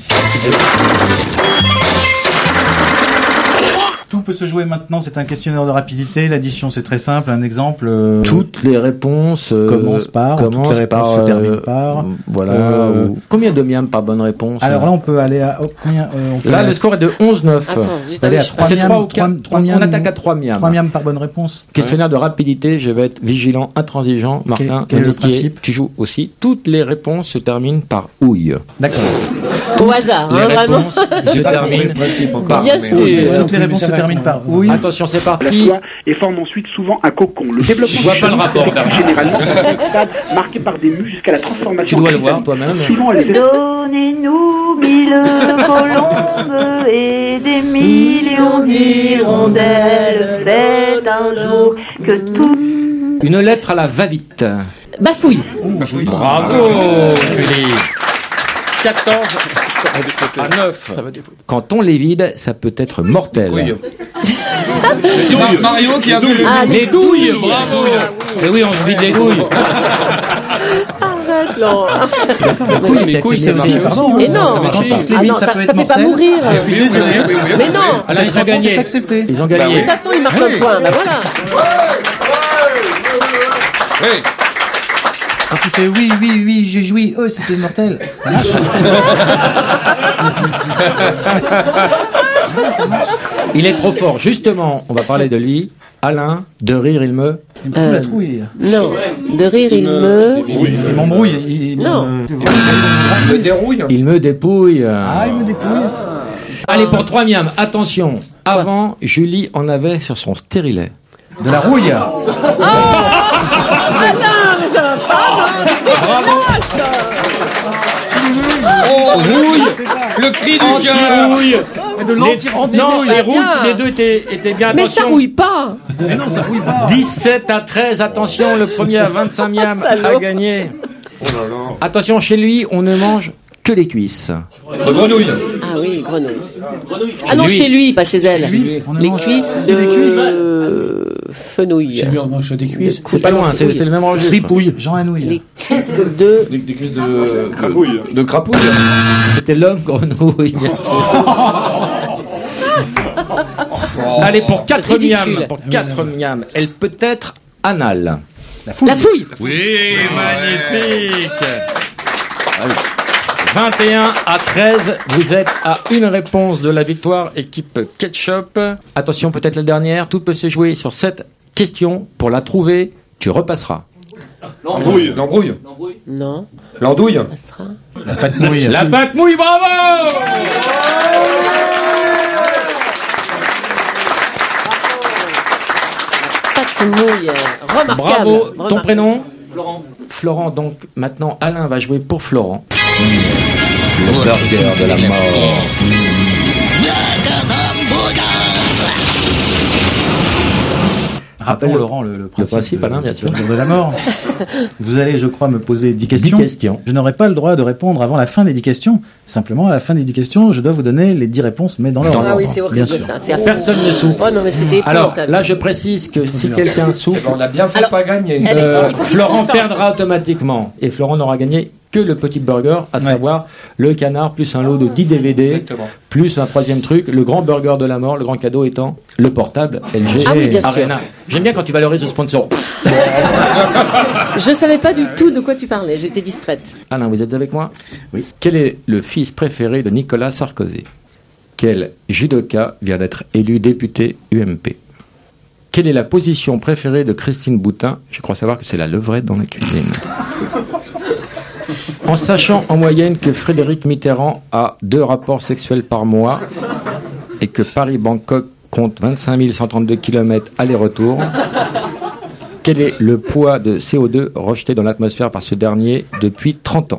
Tout peut se jouer maintenant, c'est un questionnaire de rapidité. L'addition, c'est très simple. Un exemple. euh,
Toutes les réponses euh,
Commence par, toutes les réponses
par,
se
euh,
terminent par.
Voilà.
Euh,
ou- Combien de miams par bonne réponse?
Alors là, on peut aller à. Oh, combien, euh, on peut
Là,
aller
le
à-
score est de onze neuf.
Attends,
on peut aller à trois
C'est
miams,
trois ou quatre.
trois- trois
On
miams-
attaque à trois miams.
trois miams par bonne réponse.
Questionnaire de rapidité, je vais être vigilant, intransigeant. Martin,
quel est le
Monestier,
principe
tu joues aussi. Toutes les réponses se terminent par ouille.
D'accord.
Au hasard,
Les
hein, vraiment.
réponses se terminent par
Bien
mais
sûr.
oui.
Toutes les réponses se terminent par oui.
Attention, c'est
la
parti.
soie et forme ensuite souvent un cocon. Le développement
Je vois
du
pas le
chenil
rapport,
s'effectue
Bernard.
généralement dans un stade marqué par des mues jusqu'à la transformation.
Tu dois
en
le voir
cristalline.
toi-même.
Suivant les
Donnez-nous mille colombes et des millions d'hirondelles. Faites un jour que tout.
Une lettre à la va-vite.
Bafouille.
Bravo, Julie. quatorze à neuf. Quand on les vide, ça peut être mortel.
Oui. C'est Mar- Mario qui a vu le...
Ah,
Les douilles, bravo. Et oui, on se vide les douilles.
Arrête, non.
Oui,
les couilles, ça marche
pardon.
Mais non.
Mais quand on se les
Ah
vide,
non,
ça
ça-
peut
ça
être
fait pas
mortel.
mourir.
Je suis désolé.
Mais non.
Alors, ils ont
Cette réponse
gagné.
est acceptée.
Ils ont
De
gagné.
toute façon, il marque un point. Ben voilà.
Oui.
Quand tu fais oui, oui, oui, j'ai joui, oh, c'était mortel. Ça marche.
Il est trop fort. Justement, on va parler de lui. Alain, de rire, il me...
Il me fout la trouille.
Non. De rire, il me.
Il m'embrouille. Il
Non.
me-
Il me dérouille.
Il me dépouille.
Ah, il me dépouille.
Allez, pour trois miams, attention. Avant, Julie en avait sur son stérilet.
De la rouille.
Oh ah non, mais ça va pas, non.
Bravo.
Oh, rouille. Le cri du cœur.
Anti-rouille.
De
Les, non, les rouilles, tous les deux étaient, étaient bien.
Mais
Attention.
ça rouille pas.
Mais non, ça rouille pas.
dix-sept à treize, attention, le premier à vingt-cinq miams a gagné. Attention, chez lui, on ne mange que les cuisses.
De grenouille.
Ah oui, grenouille. Ah non, chez lui, pas chez elle.
lui, on ne
les
mange
cuisses
que
de
des cuisses.
euh, fenouil.
Chez lui, on mange des cuisses.
C'est pas loin, c'est c'est le même registre.
Fripouille. Jean Anouilh.
Les cuisses de...
Des, des cuisses de
Crapouille.
De, de crapouille.
C'était l'homme grenouille, bien sûr. Allez, pour quatre
Ridicule.
miams, pour quatre miams, elle peut être anale.
La fouille.
La fouille.
Oui, magnifique. vingt et un à treize, vous êtes à une réponse de la victoire, équipe Ketchup. Attention, peut-être la dernière, tout peut se jouer sur cette question. Pour la trouver, tu repasseras.
L'embrouille.
L'embrouille.
Non,
L'andouille.
ça sera...
La pâte mouille.
La pâte mouille, bravo.
Pâte mouille. Remarquable.
Bravo, ton
Remarquable.
prénom Florent. Florent, donc maintenant Alain va jouer pour Florent. Le burger de la mort.
Rappelons, Laurent, le, le principe,
principe,
de,
Alain, bien sûr.
de la mort. Vous allez, je crois, me poser dix questions.
dix questions.
Je n'aurai pas le droit de répondre avant la fin des dix questions. Simplement, à la fin des dix questions, je dois vous donner les dix réponses, mais dans l'ordre.
Ah oui, c'est horrible
Bien sûr.
ça. C'est
Personne ne souffre.
Oh non, mais c'était
Alors,
épouvantable.
là, je précise que si quelqu'un souffre,
On a bien fait
Alors,
pas gagner.
elle est-
euh,
il faut qu'il se
Florent
concentre.
perdra automatiquement. Et Florent n'aura gagné que le petit burger, à savoir le canard, plus un lot de dix D V D,
Exactement.
plus un troisième truc, le grand burger de la mort, le grand cadeau étant le portable L G
Ah oui, bien sûr.
Arena. J'aime bien quand tu valorises le sponsor.
Je savais pas du tout de quoi tu parlais. J'étais distraite.
Alain, vous êtes avec moi?
Oui.
Quel est le fils préféré de Nicolas Sarkozy? Quel judoka vient d'être élu député U M P? Quelle est la position préférée de Christine Boutin? Je crois savoir que c'est la levrette dans la cuisine. En sachant en moyenne que Frédéric Mitterrand a deux rapports sexuels par mois et que Paris-Bangkok compte vingt-cinq mille cent trente-deux kilomètres aller-retour, quel est le poids de C O deux rejeté dans l'atmosphère par ce dernier depuis trente ans?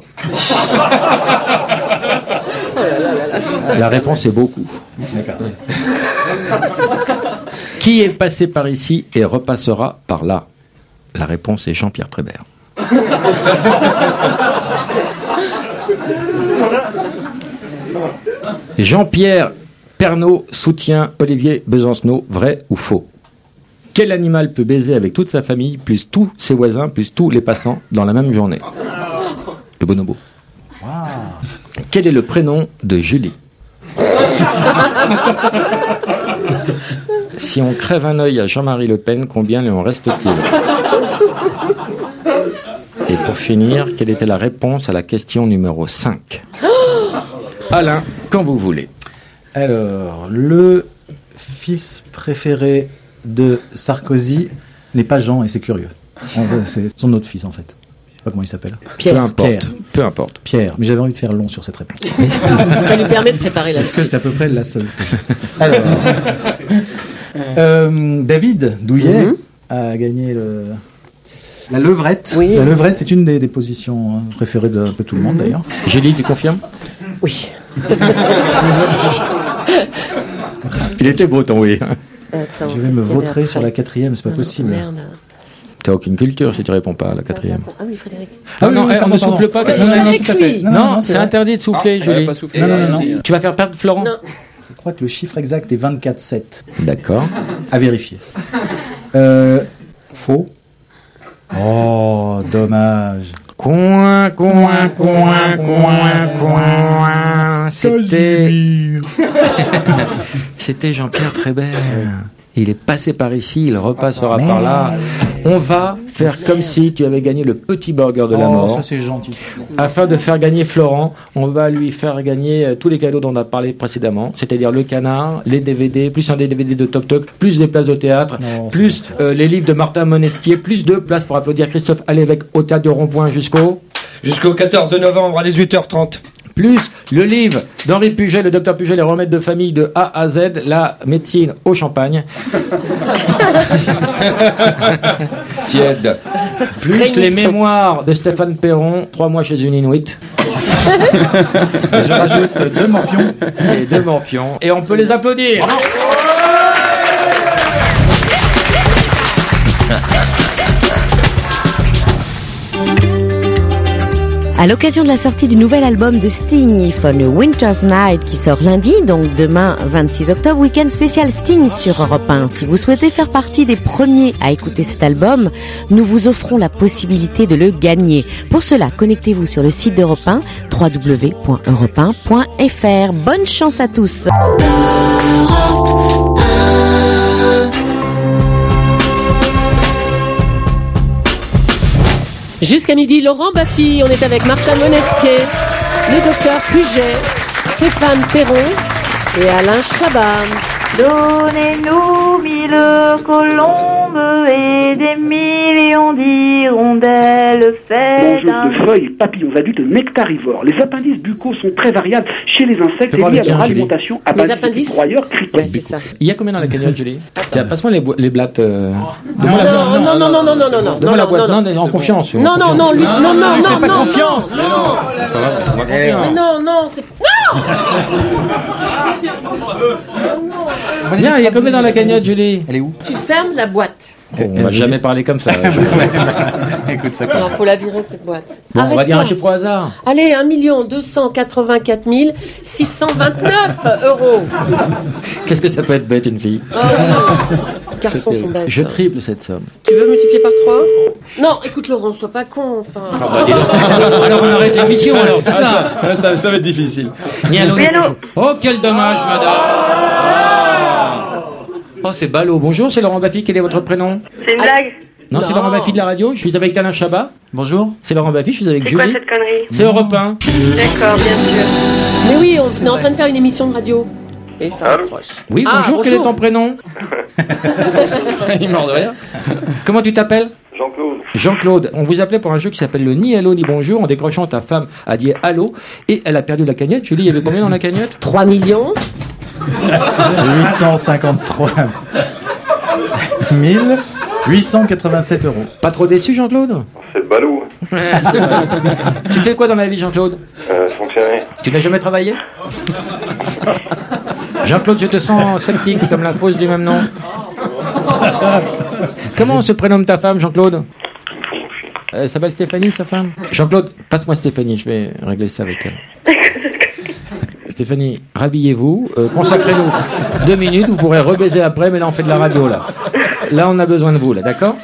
La réponse est beaucoup.
D'accord.
Qui est passé par ici et repassera par là? La réponse est Jean-Pierre Trébert. Jean-Pierre Pernaut soutient Olivier Besancenot, vrai ou faux? Quel animal peut baiser avec toute sa famille, plus tous ses voisins, plus tous les passants, dans la même journée? Le bonobo.
Wow.
Quel est le prénom de Julie? Si on crève un œil à Jean-Marie Le Pen, combien lui en reste-t-il? Et pour finir, quelle était la réponse à la question numéro cinq? Alain, quand vous voulez.
Alors, le fils préféré de Sarkozy n'est pas Jean, et c'est curieux. En vrai, c'est son autre fils, en fait. Je sais pas comment il s'appelle.
Pierre.
Peu importe.
Pierre.
Peu importe.
Pierre, mais j'avais envie de faire long sur cette réponse.
Ça lui permet de préparer la
Parce que
suite.
c'est à peu près la seule. Alors, euh, David Douillet
Mhm.
a gagné le... la levrette.
Oui.
La levrette est une des, des positions hein, préférées de un peu tout le monde, d'ailleurs.
Julie, tu confirmes?
Oui.
Il était beau ton oui.
Attends,
Je vais me
qu'est-ce qu'il y avait
vautrer sur
après
la quatrième, c'est pas
Ah,
possible.
Merde.
T'as aucune culture si tu réponds pas à la quatrième.
Ah oui, Frédéric.
Ah non,
oui,
eh, on
pardon,
ne souffle
pardon.
pas.
Ouais,
qu'est-ce que
je
c'est?
l'ai
tout à fait.
cuit.
Non,
Non,
non,
c'est
vrai.
interdit de souffler,
Elle a
Julie.
pas soufflé.
Non, non, non, non.
Tu vas faire perdre Florent?
Non.
Je crois que le chiffre exact est vingt-quatre sept.
D'accord.
À vérifier. Euh, faux. Oh, dommage.
Coin, coin, coin, coin, coin. C'était. C'était Jean-Pierre Trébert. Il est passé par ici, il repassera par là. On va faire comme si tu avais gagné le petit burger de la
Oh,
mort.
ça c'est gentil.
Afin de faire gagner Florent, on va lui faire gagner euh, tous les cadeaux dont on a parlé précédemment, c'est-à-dire le canard, les D V D, plus un des D V D de Toc Toc, plus des places de théâtre,
Non,
plus euh, les livres de Martin Monestier, plus deux places pour applaudir Christophe Alévèque au théâtre de Rond-Point jusqu'au...
Jusqu'au quatorze novembre à dix-huit heures trente.
plus le livre d'Henri Puget, le docteur Puget, les remèdes de famille de A à Z, la médecine au champagne.
Tiède.
Plus les mémoires de Stéphane Perron, trois mois chez une Inuit.
Je rajoute deux morpions.
Et deux morpions. Et on peut les applaudir.
À l'occasion de la sortie du nouvel album de Sting, If on a Winter's Night, qui sort lundi, donc demain vingt-six octobre, week-end spécial Sting sur Europe un. Si vous souhaitez faire partie des premiers à écouter cet album, nous vous offrons la possibilité de le gagner. Pour cela, connectez-vous sur le site d'Europe un, w w w point europe un point f r. Bonne chance à tous. Europe
Jusqu'à midi, Laurent Baffy, on est avec Martin Monestier, le docteur Puget, Stéphane Perron et Alain Chabat.
Donnez-nous mille colombes et des millions d'hirondelles faites.
Mangeuses de feuilles, papillons adultes, nectarivores. Les appendices buccaux sont très variables chez les insectes et liés à leur alimentation à base de broyeurs critiques.
Ouais, c'est ça.
Il y a combien dans la cagnotte, Julie? Tiens, passe-moi les, bo- les blattes. Euh...
Non, non, non, non, non, non, non, non,
Donne-moi la
non,
boîte.
non,
Non, en confiance.
Non, non, non, lui, non, non, non,
Fais pas
non,
confiance.
non, non.
Ça va, on va confier, hein.
Non, non, c'est non.
Bien, il y a combien dans la cagnotte, Julie?
Elle est où?
Tu fermes la boîte.
Bon, on va jamais parler comme ça.
Écoute ça.
Non, faut la virer cette boîte.
Bon, on va dire un
Arrête-toi.
chiffre au hasard.
Allez, un million deux cent quatre-vingt-quatre mille six cent vingt-neuf euros.
Qu'est-ce que ça peut être bête, une fille?
Oh, les garçons sont bêtes.
Je triple cette somme.
Tu veux multiplier par trois? Non, écoute Laurent, sois pas con, enfin.
Ah bah, dis donc. Alors on arrête l'émission, alors, c'est ça?
Ah, ça, ça va être difficile.
Ni allô, ni
Oui, allô.
bonjour. Oh, quel dommage, madame. Oh, c'est ballot. Bonjour, c'est Laurent Baffy. Quel est votre prénom?
C'est une blague.
Non, c'est
Non.
Laurent Baffy de la radio. Je suis avec Alain Chabat.
Bonjour.
C'est Laurent Baffy, je suis avec
C'est quoi
Julie.
cette connerie?
C'est Europe un.
D'accord, bien sûr.
Mais oui, on est en train de faire une émission de radio. Et ça accroche.
Oui,
Ah,
bonjour, quel est
bonjour.
ton prénom?
Il mord de rien.
Comment tu t'appelles?
Jean-Claude.
Jean-Claude, on vous appelait pour un jeu qui s'appelle le Ni Allô Ni Bonjour. En décrochant, ta femme a dit allô et elle a perdu la cagnotte. Julie, il y avait combien dans la cagnotte?
trois millions.
huit cent cinquante-trois mille huit cent quatre-vingt-sept euros.
Pas trop déçu, Jean-Claude?
C'est le ballot.
Tu fais quoi dans la vie, Jean-Claude?
Euh, fonctionnaire.
Tu n'as jamais travaillé? Jean-Claude, je te sens sceptique comme la fausse du même nom. Comment se prénomme ta femme, Jean-Claude? Elle s'appelle Stéphanie, sa femme? Jean-Claude, passe-moi Stéphanie, je vais régler ça avec elle. Stéphanie, rhabillez-vous, euh, consacrez-nous deux minutes, vous pourrez rebaiser après, mais là on fait de la radio, là. Là on a besoin de vous, là, d'accord?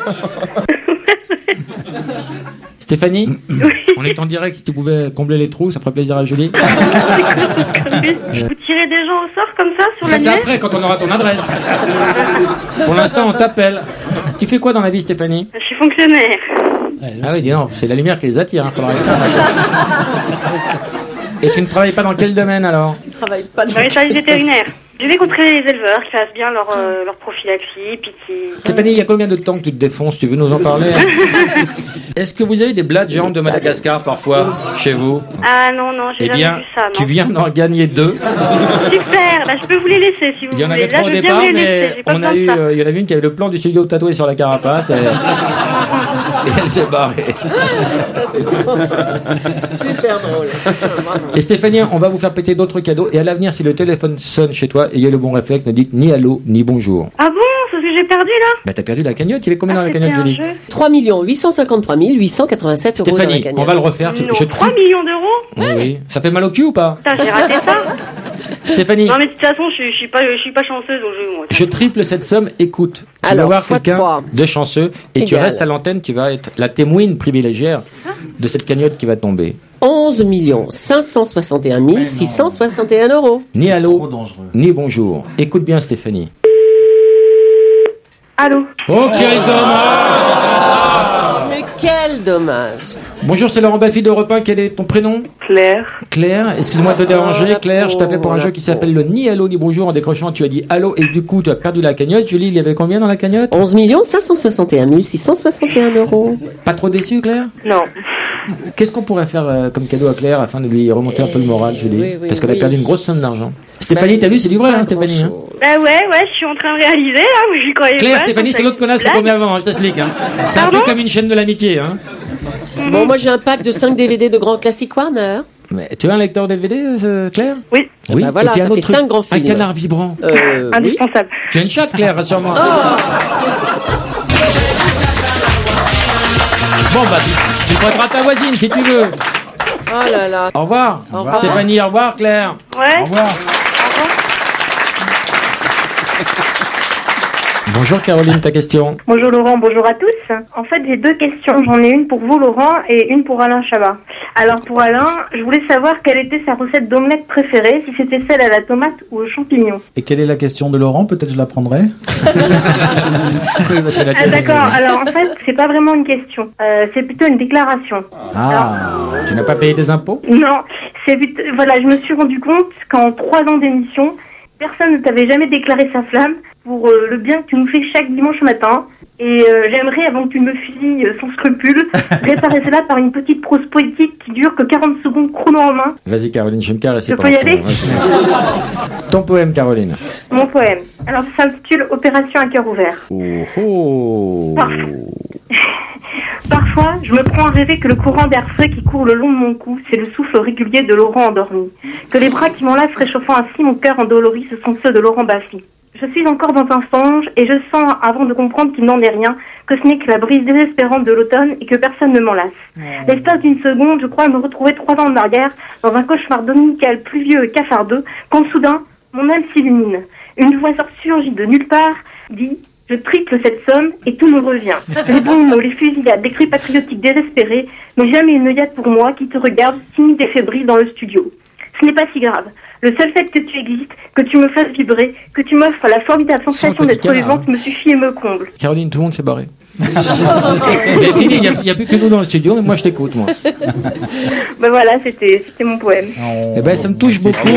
Stéphanie, on est en direct, si tu pouvais combler les trous, ça ferait plaisir à Julie.
Vous tirez des gens au sort comme ça sur
Ça c'est
l'annuaire?
après, quand on aura ton adresse. Pour l'instant, on t'appelle. Tu fais quoi dans la vie, Stéphanie?
Je suis fonctionnaire.
Ah oui, dis non, c'est la lumière qui les attire. Hein, faudra... Et tu ne travailles pas dans quel domaine alors?
Tu travailles pas
Dans les services vétérinaires. Je vais contrôler les éleveurs qui fassent bien leur, euh, leur prophylaxie, puis qui...
Stéphanie, il y a combien de temps que tu te défonces? Tu veux nous en parler? Est-ce que vous avez des blattes géantes de Madagascar parfois chez vous?
Ah non, non, j'ai
Eh
jamais
bien,
vu ça, non.
tu viens d'en gagner deux.
Super, bah, je peux vous les laisser si vous
Il y en
voulez.
avait
Là,
trois au
je viens
départ,
vous les laisser,
mais
j'ai pas
on a
besoin de
eu,
ça.
euh, il y en avait une qui avait le plan du studio tatoué sur la carapace et, et elle s'est barrée.
Ça, c'est drôle. Super drôle.
Et Stéphanie, on va vous faire péter d'autres cadeaux. Et à l'avenir, si le téléphone sonne chez toi, ayez le bon réflexe, ne dites ni allô, ni bonjour.
Ah bon, c'est ce que j'ai perdu là?
Bah t'as perdu la cagnotte, il y avait combien
Ah,
dans la
c'était
cagnotte,
un
Julie?
jeu.
trois millions huit cent cinquante-trois mille huit cent quatre-vingt-sept euros dans la
Stéphanie,
cagnotte.
on va le refaire. tu-
Non,
je
trois
tri-
millions d'euros?
Oui, oui. Ça fait mal au cul ou pas?
Putain, j'ai raté ça.
Stéphanie,
Non mais de toute façon, je, suis- je suis pas, je suis pas chanceuse au jeu, moi.
je triple cette somme. Écoute, tu
Alors,
vas voir
fois
quelqu'un
trois.
de chanceux et tu
Égal.
restes à l'antenne, tu vas être la témoine privilégiée de cette cagnotte qui va tomber.
onze millions cinq cent soixante et un mille six cent soixante et un euros.
Ni
Trop
allô,
dangereux.
ni bonjour. Écoute bien, Stéphanie.
Allô?
Oh, quel dommage!
Mais quel dommage.
Bonjour, c'est Laurent Baffy d'Europe un. Quel est ton prénom?
Claire.
Claire, excuse-moi de te déranger.
Oh, la
Claire, je t'appelais pour un
pauvre,
jeu
la
qui s'appelle le Ni allô, ni bonjour. En décrochant, tu as dit allô et du coup, tu as perdu la cagnotte. Julie, il y avait combien dans la cagnotte?
onze millions cinq cent soixante et un mille six cent soixante et un euros.
Pas trop déçu, Claire?
Non.
Qu'est-ce qu'on pourrait faire euh, comme cadeau à Claire afin de lui remonter un peu le moral, Julie?
Oui, oui,
Parce qu'elle a
oui.
perdu une grosse somme d'argent. Stéphanie, t'as vu, c'est du vrai, hein, Stéphanie hein.
Bah ouais, ouais, je suis en train de réaliser, là, mais j'y croyais
Claire,
pas.
Stéphanie,
ça
c'est
fait
l'autre connasse
une
qu'on met
blague.
avant, hein, je t'explique. Hein. C'est un peu
Pardon
comme une chaîne de l'amitié. Hein.
Bon, moi j'ai un pack de cinq D V D de Grand Classic Warner.
Mais tu as un lecteur D V D, euh, Claire?
Oui.
Oui,
Bah voilà,
et puis un
ça
autre
fait
truc,
cinq grands
un
films.
canard vibrant.
Euh, oui.
Indispensable.
Tu as une chatte, Claire, rassure-moi. Bon, bah, tu, tu prêteras ta voisine si tu veux.
Oh là là.
Au revoir.
Au revoir.
Stéphanie, au revoir, Claire.
Ouais.
Au revoir.
Bonjour, Caroline, ta question.
Bonjour Laurent, bonjour à tous. En fait, j'ai deux questions. J'en ai une pour vous Laurent et une pour Alain Chabat. Alors pour Alain, je voulais savoir quelle était sa recette d'omelette préférée, si c'était celle à la tomate ou aux champignons.
Et quelle est la question de Laurent? Peut-être je la prendrai.
Ah d'accord, alors en fait, c'est pas vraiment une question. Euh, c'est plutôt une déclaration.
Ah, tu n'as pas payé tes impôts?
Non, c'est plutôt- voilà, je me suis rendu compte qu'en trois ans d'émission, personne ne t'avait jamais déclaré sa flamme pour euh, le bien que tu nous fais chaque dimanche matin. Et euh, j'aimerais, avant que tu me files euh, sans scrupule, réparer cela par une petite prose poétique qui dure que quarante secondes chrono en main.
Vas-y, Caroline, je vais me caresser
Je
pendant
peux y
ce temps.
aller
Vas-y. Ton poème, Caroline.
Mon poème. Alors ça s'intitule Opération à cœur ouvert.
Oh, oh.
Parfois, je me prends à rêver que le courant d'air frais qui court le long de mon cou, c'est le souffle régulier de Laurent endormi. Que les bras qui m'enlacent réchauffant ainsi mon cœur endolori, ce sont ceux de Laurent Baffy. Je suis encore dans un songe et je sens, avant de comprendre qu'il n'en est rien, que ce n'est que la brise désespérante de l'automne et que personne ne m'enlace. L'espace d'une seconde, je crois me retrouver trois ans en arrière dans un cauchemar dominical pluvieux et cafardeux, quand soudain, mon âme s'illumine. Une voix surgit de nulle part, dit « Je triple cette somme et tout me revient. » Les bons mots, les fusillades, les cris patriotiques désespérés, mais jamais une œillade pour moi qui te regarde, timide et fébrile dans le studio. Ce n'est pas si grave. Le seul fait que tu existes, que tu me fasses vibrer, que tu m'offres la formidable sensation d'être
canard,
vivante me suffit et me comble.
Caroline, tout le monde s'est barré. Mais fini, il n'y a, a plus que nous dans le studio, mais moi je t'écoute, moi.
Ben voilà, c'était c'était mon poème.
Eh ben, ça me touche beaucoup.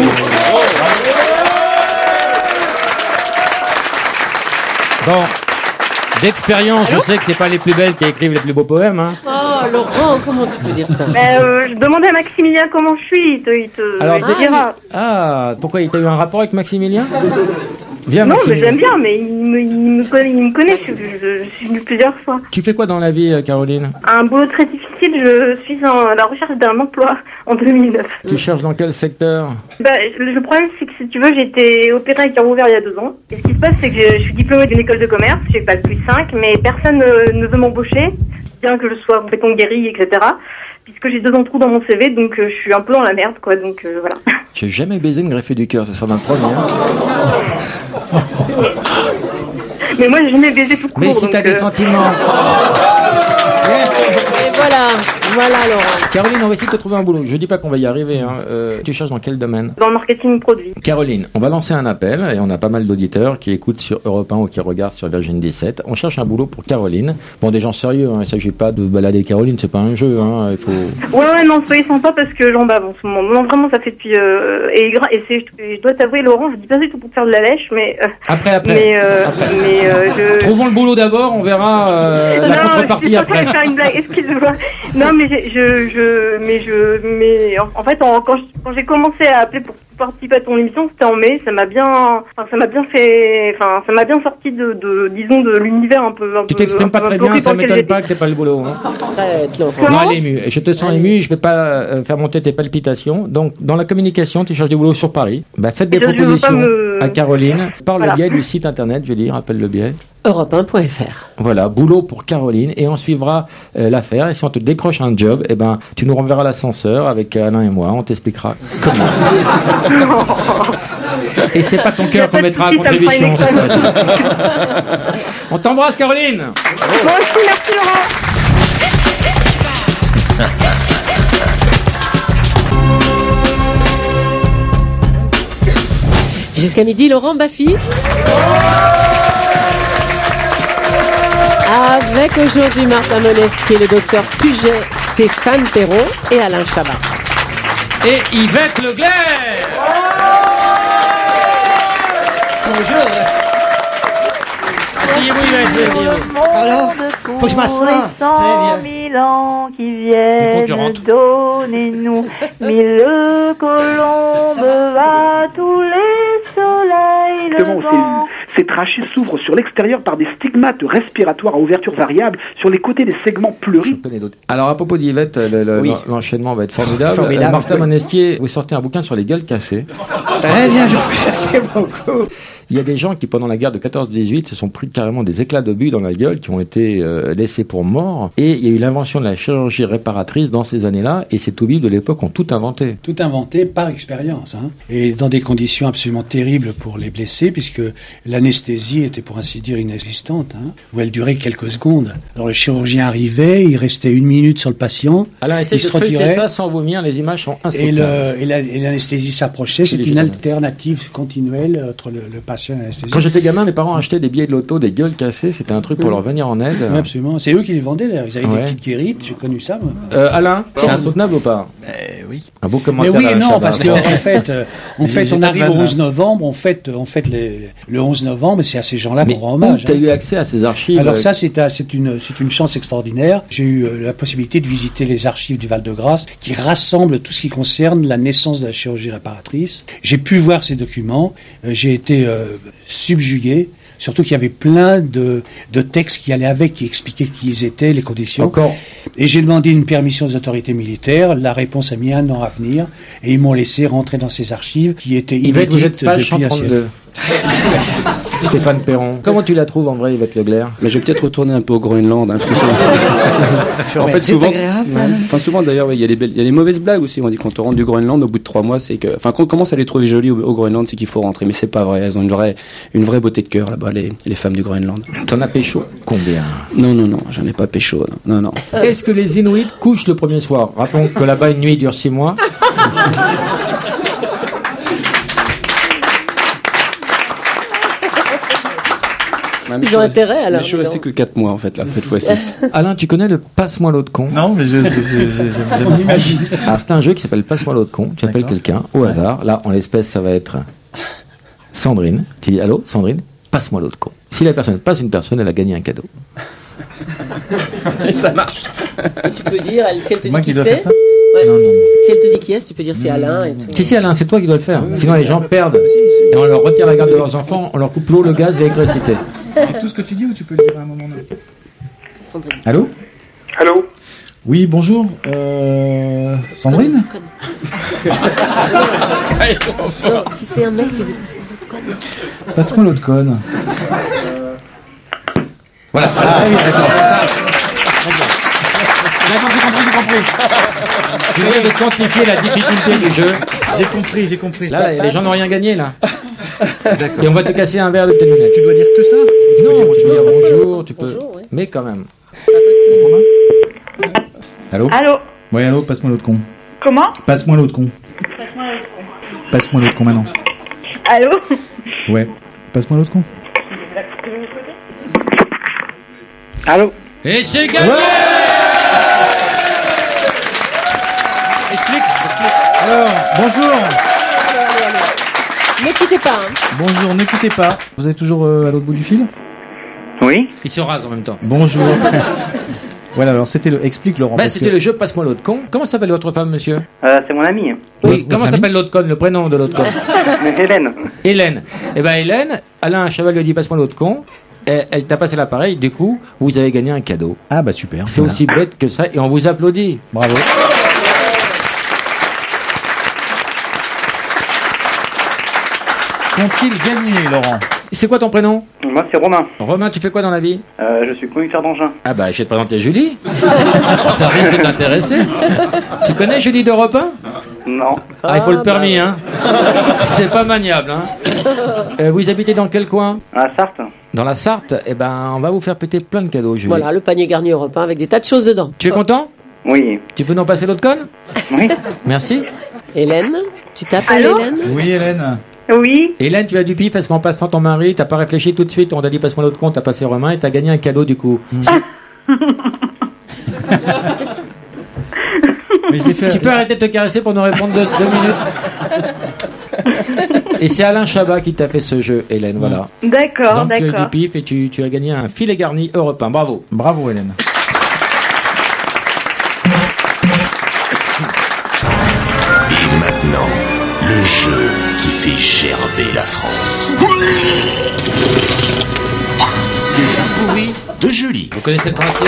Bon, d'expérience, je sais que c'est pas les plus belles qui écrivent les plus beaux poèmes, hein.
Oh Laurent, comment tu peux dire ça?
Ben, euh, je demandais à Maximilien comment je suis, il te, il te,
Alors,
il te dira.
Ah, pourquoi il t'a eu un rapport avec Maximilien? Viens,
Non, mais
Maximilien.
j'aime bien, mais il me, il me connaît, il me connaît, je, je- je suis venue plusieurs fois.
Tu fais quoi dans la vie, euh, Caroline?
Un boulot très difficile, je suis en la recherche d'un emploi en deux mille neuf.
Tu cherches dans quel secteur?
Bah, le le problème, c'est que si tu veux, j'ai été opérée à cœur ouvert il y a deux ans. Et ce qui se passe, c'est que je, je suis diplômée d'une école de commerce, j'ai pas le plus cinq, mais personne ne, ne veut m'embaucher, bien que je sois complètement guérie, et cetera. Puisque j'ai deux ans de trou dans mon C V, donc euh, je suis un peu dans la merde, quoi, donc euh, voilà.
J'ai jamais baisé une greffée du cœur, ça sera dans le premier. Hein.
Mais moi, j'ai jamais baisé tout court.
Mais si
donc,
t'as des
euh,
sentiments.
Et voilà, voilà Laurent.
Caroline, on va essayer de te trouver un boulot. Je dis pas qu'on va y arriver. Hein. Euh, tu cherches dans quel domaine?
Dans le marketing produit.
Caroline, on va lancer un appel et on a pas mal d'auditeurs qui écoutent sur Europe un ou qui regardent sur Virgin dix-sept. On cherche un boulot pour Caroline. Bon, des gens sérieux, hein. Il s'agit pas de balader Caroline, c'est pas un jeu. Hein. Il faut...
Ouais, ouais, non, soyez sympa parce que j'en bave en ce moment. Non, vraiment, ça fait depuis... Euh, et gra- et c'est, je dois t'avouer, Laurent, je dis pas du tout pour faire de la lèche, mais... Euh,
Après, après.
Mais, euh,
Après.
mais euh, je...
Trouvons le boulot d'abord, on verra euh, la
non,
contrepartie
je suis
après.
faire une blague, excuse-moi. Non, mais je, je, je, mais je, mais en, en fait, en, quand, je- quand j'ai commencé à appeler pour participer à ton émission, c'était en mai. Ça m'a bien, enfin, ça m'a bien fait, enfin, ça m'a bien sorti de, de disons, de l'univers un peu. Un
Tu
peu-
t'exprimes
un
pas
peu
très
horrible
bien, ça
dans lequel
m'étonne
j'étais.
pas que t'aies pas le boulot. Hein.
Arrête Laurent.
Non, elle est émue. Je te sens ému, je vais pas euh, faire monter tes palpitations. Donc, dans la communication, tu cherches des boulots sur Paris. Bah, faites des
Et je- je veux
propositions
pas me-
à Caroline par le
Voilà.
biais du site internet, je lis, rappelle le biais.
Europe un point F R.
Voilà, boulot pour Caroline, et on suivra euh, l'affaire. Et si on te décroche un job, eh ben, tu nous renverras l'ascenseur avec euh, Alain et moi. On t'expliquera comment. Et c'est pas ton cœur qu'on mettra à
souci, ça me fera une
contribution. cette
expérience.
fois-ci. On t'embrasse, Caroline.
Moi aussi, merci Laurent.
Jusqu'à midi, Laurent Baffy. Avec aujourd'hui Martin Monestier, le docteur Puget, Stéphane Perron et Alain Chabat.
Et Yvette Legler. Bonjour. Asseyez-vous, Yvette. Asseyez-vous.
Alors Faut que je m'assoie.
cent mille ans qui viennent,
concurrente.
donnez-nous mille colombes à tous les soleils
Justement,
levants.
ces, ces trachées s'ouvrent sur l'extérieur par des stigmates respiratoires à ouverture variable sur les côtés des segments pleuriques.
Alors à propos d'Yvette, le- le-
Oui.
l'enchaînement va être formidable.
Formidable.
Euh, Martin Monestier, vous sortez un bouquin sur les gueules cassées.
Très bien, je vous remercie beaucoup.
Il y a des gens qui, pendant la guerre de quatorze dix-huit, se sont pris carrément des éclats d'obus dans la gueule, qui ont été euh, laissés pour morts. Et il y a eu l'invention de la chirurgie réparatrice dans ces années-là, et ces toubibs de l'époque ont tout inventé.
Tout inventé par expérience, hein, et dans des conditions absolument terribles pour les blessés, puisque l'anesthésie était pour ainsi dire inexistante, hein, où elle durait quelques secondes. Alors le chirurgien arrivait, il restait une minute sur le patient,
Alors essayez
il
de
se
feuilleter
retirait,
ça sans vomir, les images sont
et
insoutenables.
le- et la- et l'anesthésie s'approchait. C'est une alternative continuelle entre le, le patient et l'anesthésie.
Quand j'étais gamin, mes parents achetaient des billets de loto, des gueules cassées, c'était un truc pour leur venir en aide.
Oui, absolument. C'est eux qui les vendaient d'ailleurs. Ils avaient
Ouais.
des petites guérites, j'ai connu ça. Moi.
Euh, Alain, c'est insoutenable ou pas
oui.
Un beau
Mais
commentaire.
oui et
d'Alain
non,
Chabat.
parce que en fait, euh, en
J'ai-
fait,
j'ai
on
pas de
arrive au
vanne,
onze
là.
novembre, on fête, on fête les- le onze novembre, et c'est à ces gens-là
Mais
qu'on rend
où
hommage.
t'as
hein.
eu accès à ces archives
Alors
euh,
ça, c'est un- c'est une, c'est une chance extraordinaire. J'ai eu euh, la possibilité de visiter les archives du Val-de-Grâce qui rassemblent tout ce qui concerne la naissance de la chirurgie réparatrice. J'ai pu voir ces documents. Euh, j'ai été euh, subjugué. Surtout qu'il y avait plein de, de textes qui allaient avec, qui expliquaient qui ils étaient, les conditions.
Encore.
Et j'ai demandé une permission aux autorités militaires. La réponse a mis un an à venir. Et ils m'ont laissé rentrer dans ces archives qui étaient
Yvette, vous êtes
inédites
page
depuis un
cent trente-deux.
siècle.
Stéphane Perron. Comment tu la trouves en vrai, Yvette Legler?
Mais je vais peut-être retourner un peu au Groenland. Hein, parce que souvent- en fait,
C'est
souvent,
agréable.
ouais. enfin, souvent d'ailleurs, ouais, il y a des belles- il y a des mauvaises blagues aussi. On dit quand on rentre du Groenland au bout de trois mois, c'est que, enfin, quand on commence à les trouver jolies au, au Groenland, c'est qu'il faut rentrer. Mais c'est pas vrai. Elles ont une vraie, une vraie beauté de cœur là-bas, les, les femmes du Groenland.
T'en as pécho combien?
Non, non, non, j'en ai pas pécho. Non, non. non.
Est-ce que les Inuits couchent le premier soir? Rappelons que là-bas, une nuit dure six mois.
Ouais, mais
Ils
je
ont
suis-
intérêt, alors,
Mais je suis
dis
resté
donc.
que quatre mois en fait là cette fois-ci.
Alain, tu connais le Passe-moi l'autre con?
Non, mais je, je, je, je- j'aime bien.
Alors, c'est un jeu qui s'appelle Passe-moi l'autre con. Tu appelles quelqu'un au hasard. Là, en l'espèce, ça va être Sandrine. Tu dis allô, Sandrine, passe-moi l'autre con. Si la personne passe une personne, elle a gagné un cadeau.
Et ça marche.
Tu peux dire, elle- si elle te
Moi
dit
qui
qui
dois
c'est,
faire ça
ouais,
Non, non,
si-
non.
si elle te dit qui est, tu peux dire c'est Alain et tout.
Si, si, Alain, c'est toi qui dois le faire. Sinon, les gens perdent. Et on leur retire la garde de leurs enfants, on leur coupe l'eau, le gaz, l'électricité.
C'est tout ce que tu dis ou tu peux le dire à un moment donné?
Sandrine.
Allô?
Allô?
Oui, bonjour. Euh, Sandrine?
Non, si c'est un mec, tu dis
Passe-moi l'autre conne.
Voilà.
Ah oui, d'accord. D'accord, j'ai compris, j'ai compris.
Tu viens de quantifier la difficulté du jeu.
J'ai compris, j'ai compris.
Là, les gens n'ont rien gagné, là. Et on va te casser un verre de tes lunettes.
Tu dois dire que ça? Tu peux
Non,
dire autre
tu peux dire
chose.
bonjour, tu peux.
Bonjour, ouais.
Mais quand même.
pas possible.
Allô?
Allô?
Oui, allô, passe-moi l'autre con.
Comment?
Passe-moi l'autre con.
Passe-moi l'autre con.
Passe-moi l'autre con maintenant.
Allô?
Ouais. Passe-moi l'autre con.
Allô?
Et c'est gagné! Explique, explique.
Alors, bonjour.
Ne quittez pas. Hein.
Bonjour, ne quittez pas. Vous êtes toujours euh, à l'autre bout du fil?
Oui?
Il se rase en même temps.
Bonjour. Voilà, alors c'était le. Explique Laurent.
Bah,
parce
c'était
que-
le jeu Passe-moi l'autre con. Comment s'appelle votre femme, monsieur?
Euh, c'est mon ami.
Oui, comment s'appelle l'autre con, le prénom de l'autre con?
Hélène.
Hélène. Eh ben, Hélène, Alain Chaval lui a dit Passe-moi l'autre con. Et elle t'a passé l'appareil, du coup, vous avez gagné un cadeau.
Ah, bah super.
C'est
Voilà.
aussi bête que ça, et on vous applaudit.
Bravo. Qu'ont-ils gagné, Laurent?
C'est quoi ton prénom?
Moi, c'est Romain.
Romain, tu fais quoi dans la vie?
Euh, je suis conducteur d'engin.
Ah bah, je vais te présenter Julie. Ça risque de t'intéresser. Tu connais Julie d'Europe un?
Non.
Ah, il faut
Ah,
le permis,
bah.
hein. C'est pas maniable, hein. Euh, vous habitez dans quel coin?
À la Sarthe.
Dans la Sarthe? Eh ben, on va vous faire péter plein de cadeaux, Julie.
Voilà, le panier garni européen avec des tas de choses dedans.
Tu es content?
Oui.
Tu peux nous passer l'autre conne?
Oui.
Merci.
Hélène, tu t'appelles
Allô
Hélène?
Oui, Hélène.
Oui.
Hélène, tu as du pif parce qu'en passant ton mari, t'as pas réfléchi tout de suite, on t'a dit passe-moi l'autre compte, t'as passé Romain et t'as gagné un cadeau du coup.
Mais je l'ai fait.
Tu peux arrêter de te caresser pour nous répondre deux, deux minutes? Et c'est Alain Chabat qui t'a fait ce jeu, Hélène, voilà.
D'accord,
Donc tu as
d'accord.
du pif et tu, tu as gagné un filet garni européen. Bravo.
Bravo, Hélène.
Et maintenant, le jeu qui fait gerber la France. Les jeux pourris de Julie.
Vous connaissez le principe?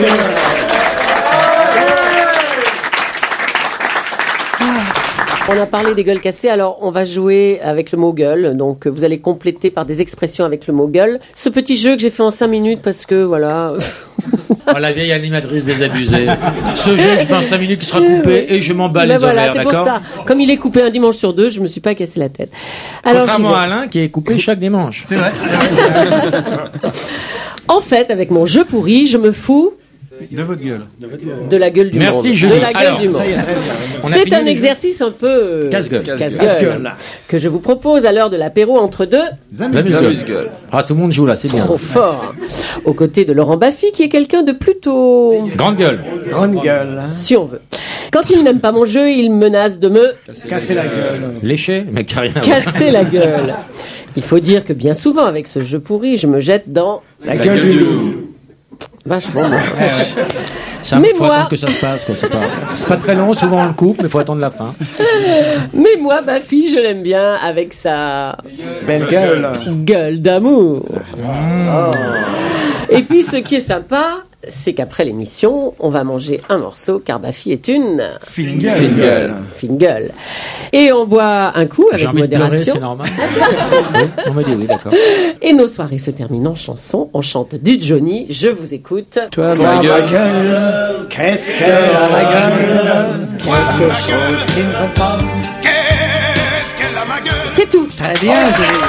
On a parlé des gueules cassées, alors on va jouer avec le mot gueule. Donc vous allez compléter par des expressions avec le mot gueule. Ce petit jeu que j'ai fait en cinq minutes parce que voilà.
Oh, la vieille animatrice désabusée. Ce jeu, je fais en cinq minutes qui sera coupé et je m'en bats
Ben
les
voilà,
ovaires,
c'est pour
d'accord?
ça. Comme il est coupé un dimanche sur deux, je me suis pas cassé la tête. Alors,
Contrairement
j'y vais.
à Alain qui est coupé chaque dimanche.
C'est vrai.
En fait, avec mon jeu pourri, je me fous
De votre gueule.
de la gueule du
Merci,
monde.
Julie.
De la gueule
Alors,
du monde.
ça y est, on a
C'est
fini
un
les jeux.
exercice un peu euh,
Casse-gueule.
casse-gueule,
Casse-gueule.
que je vous propose à l'heure de l'apéro entre deux
Amuse-gueule. Ah, tout le monde joue là, c'est bien.
trop forts, aux côtés de Laurent Baffy, qui est quelqu'un de plutôt
Grande gueule.
Grande gueule.
si on veut. Quand il n'aime pas mon jeu, il menace de me
Casser la gueule.
Léché, mais qui a rien à voir.
casser la gueule. Il faut dire que bien souvent, avec ce jeu pourri, je me jette dans
La gueule du loup.
vachement.
Ça,
Mais
faut
moi-
attendre que ça se passe, quoi. C'est pas, c'est pas très long, souvent on le coupe, mais faut attendre la fin.
Mais moi, ma fille, je l'aime bien avec sa
Belle gueule.
gueule d'amour. Et puis, ce qui est sympa, c'est qu'après l'émission, on va manger un morceau, car ma fille est une
Fine gueule.
Fine gueule.
fine gueule. Et on boit un coup
J'ai
avec
envie de pleurer,
modération.
c'est normal. Oui, on m'a dit oui, d'accord.
Et nos soirées se terminent en chanson. On chante du Johnny. Je vous écoute.
Toi,
Toi,
ma
ma
gueule.
gueule, qu'est-ce qu'elle a ma gueule? Quelque chose qui ne va pas.
Qu'est-ce qu'elle a ma gueule?
C'est tout.
Très bien, Julie.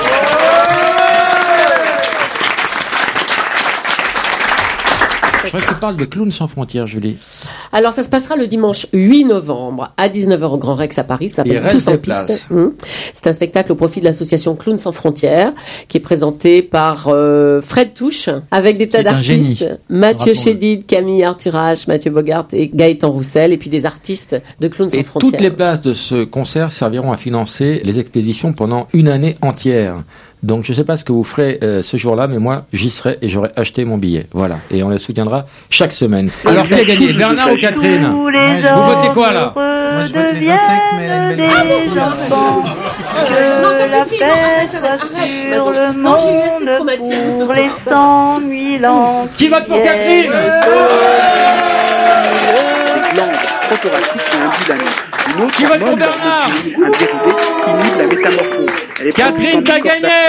Je crois que tu parles de Clowns sans frontières, Julie.
Alors, ça se passera le dimanche huit novembre à dix-neuf heures au Grand Rex à Paris. Ça
Il
s'appelle
reste
Tous en
des
piste.
places.
Hum. C'est un spectacle au profit de l'association Clowns sans frontières qui est présenté par euh, Fred Touche avec des tas
Qui est un
d'artistes.
génie.
Mathieu
Rappelons-le.
Chédid, Camille Arthurage, Mathieu Bogart et Gaëtan Roussel et puis des artistes de Clowns
Et
sans frontières.
toutes les places de ce concert serviront à financer les expéditions pendant une année entière. Donc je ne sais pas ce que vous ferez euh, ce jour-là, mais moi j'y serai et j'aurai acheté mon billet. Voilà. Et on les soutiendra chaque semaine. Alors qui a gagné, Bernard ou Catherine?
Tous les
Ouais,
gens
vous votez quoi, là?
Moi, je vote les insectes, mais elle a une belle
deviennent
parole.
des enfants. Que
Non, ça
la
suffit,
fête
non, arrête,
soit
arrête,
sur
arrête.
le
Non, j'ai eu assez de
monde
traumatisme ce
pour les
soir.
cent mille ans.
Qui vote pour
qui
Catherine?
Des glandes prothoraciques qui induisent la nuit. Une autre
Qui vote pour
hormone
Bernard?
leur un dérivé qui inhibe la métamorphose. Elle est
Catherine,
produite
t'as
en corps
gagné!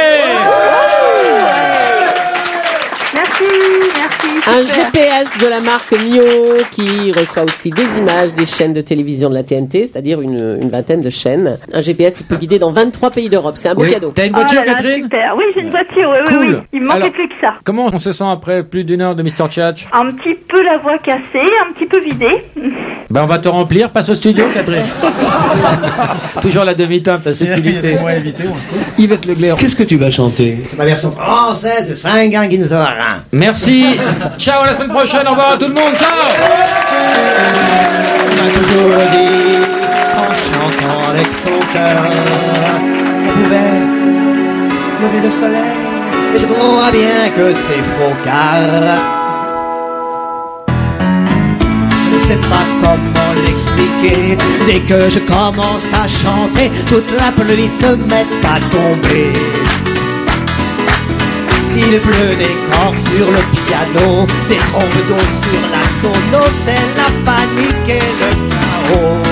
Merci, merci.
Un
super.
G P S de la marque Mio qui reçoit aussi des images des chaînes de télévision de la T N T, c'est-à-dire une, une vingtaine de chaînes. Un G P S qui peut guider dans vingt-trois pays d'Europe. C'est un beau
Oui.
cadeau.
T'as une
Oh
voiture,
là là,
Catherine?
super. Oui, j'ai une voiture, oui, oui,
Cool.
oui. Il me manquait
Alors-
plus que ça.
Comment on se sent après plus d'une heure de mister Tchatch?
Un petit peu la voix cassée, un petit peu vidée.
Ben on va te remplir, passe au studio, Catherine. Toujours la demi-teinte, la
Il y a
subtilité.
des mots à éviter, on le sait.
Yvette Legler.
Qu'est-ce que tu vas chanter? C'est ma version française de Saint-Ganguinzora.
Merci. Ciao, à la semaine prochaine. Au revoir à tout le monde. Ciao.
On m'a toujours dit, en chantant avec son cœur, on pouvait lever le soleil. Mais je crois bien que c'est faux car je ne sais pas comment l'expliquer. Dès que je commence à chanter, toute la pluie se met à tomber. Il pleut des cordes sur le piano, des trompes d'eau sur la sono, c'est la panique et le chaos.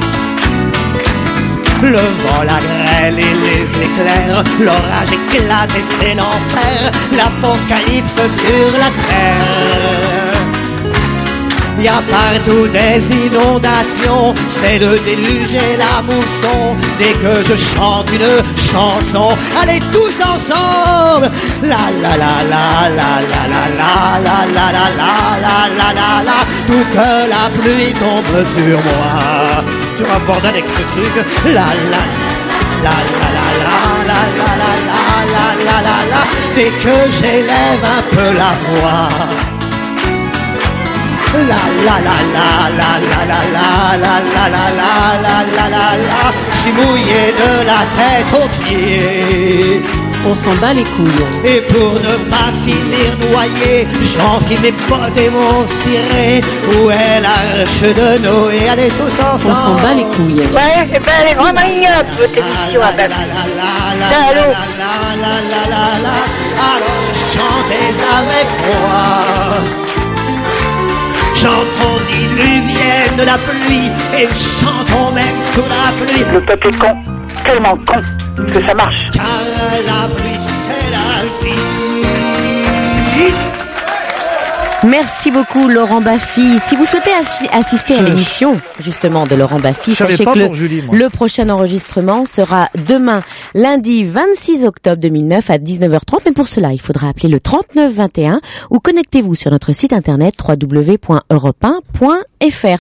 Le vent, la grêle et les éclairs, l'orage éclate et c'est l'enfer, l'apocalypse sur la terre. Y a partout des inondations, c'est le déluge et la mousson. Dès que je chante une chanson, allez tous ensemble. La la la la la la la la la la la la la la la la. Toute la pluie tombe sur moi. Tu m'abordes avec ce truc. La la la la la la la la la la la la la la. Dès que j'élève un peu la voix, La la la la la la la la la la la la la la la la. Je suis mouillé de la tête aux pieds.
On s'en bat les couilles.
Et pour ne pas finir noyé, j'enfile mes bottes et mon ciré. Où est l'arche de Noé? Allez tous ensemble.
On s'en bat les couilles.
Ouais, c'est pas les grands maniaques, votre émission à Bafi. Salaud.
Alors chantez avec moi. Chantons diluvienne de la pluie et chantons même sous la pluie.
Le peuple est con, tellement con que ça marche.
Car la pluie c'est la vie.
Merci beaucoup Laurent Baffy. Si vous souhaitez assi- assister à l'émission justement de Laurent Baffy,
Je savais
sachez
pas
que le,
pour Julie, moi.
le prochain enregistrement sera demain, lundi vingt-six octobre deux mille neuf à dix-neuf heures trente. Mais pour cela, il faudra appeler le trente-neuf vingt et un ou connectez-vous sur notre site internet w w w point europe un point f r.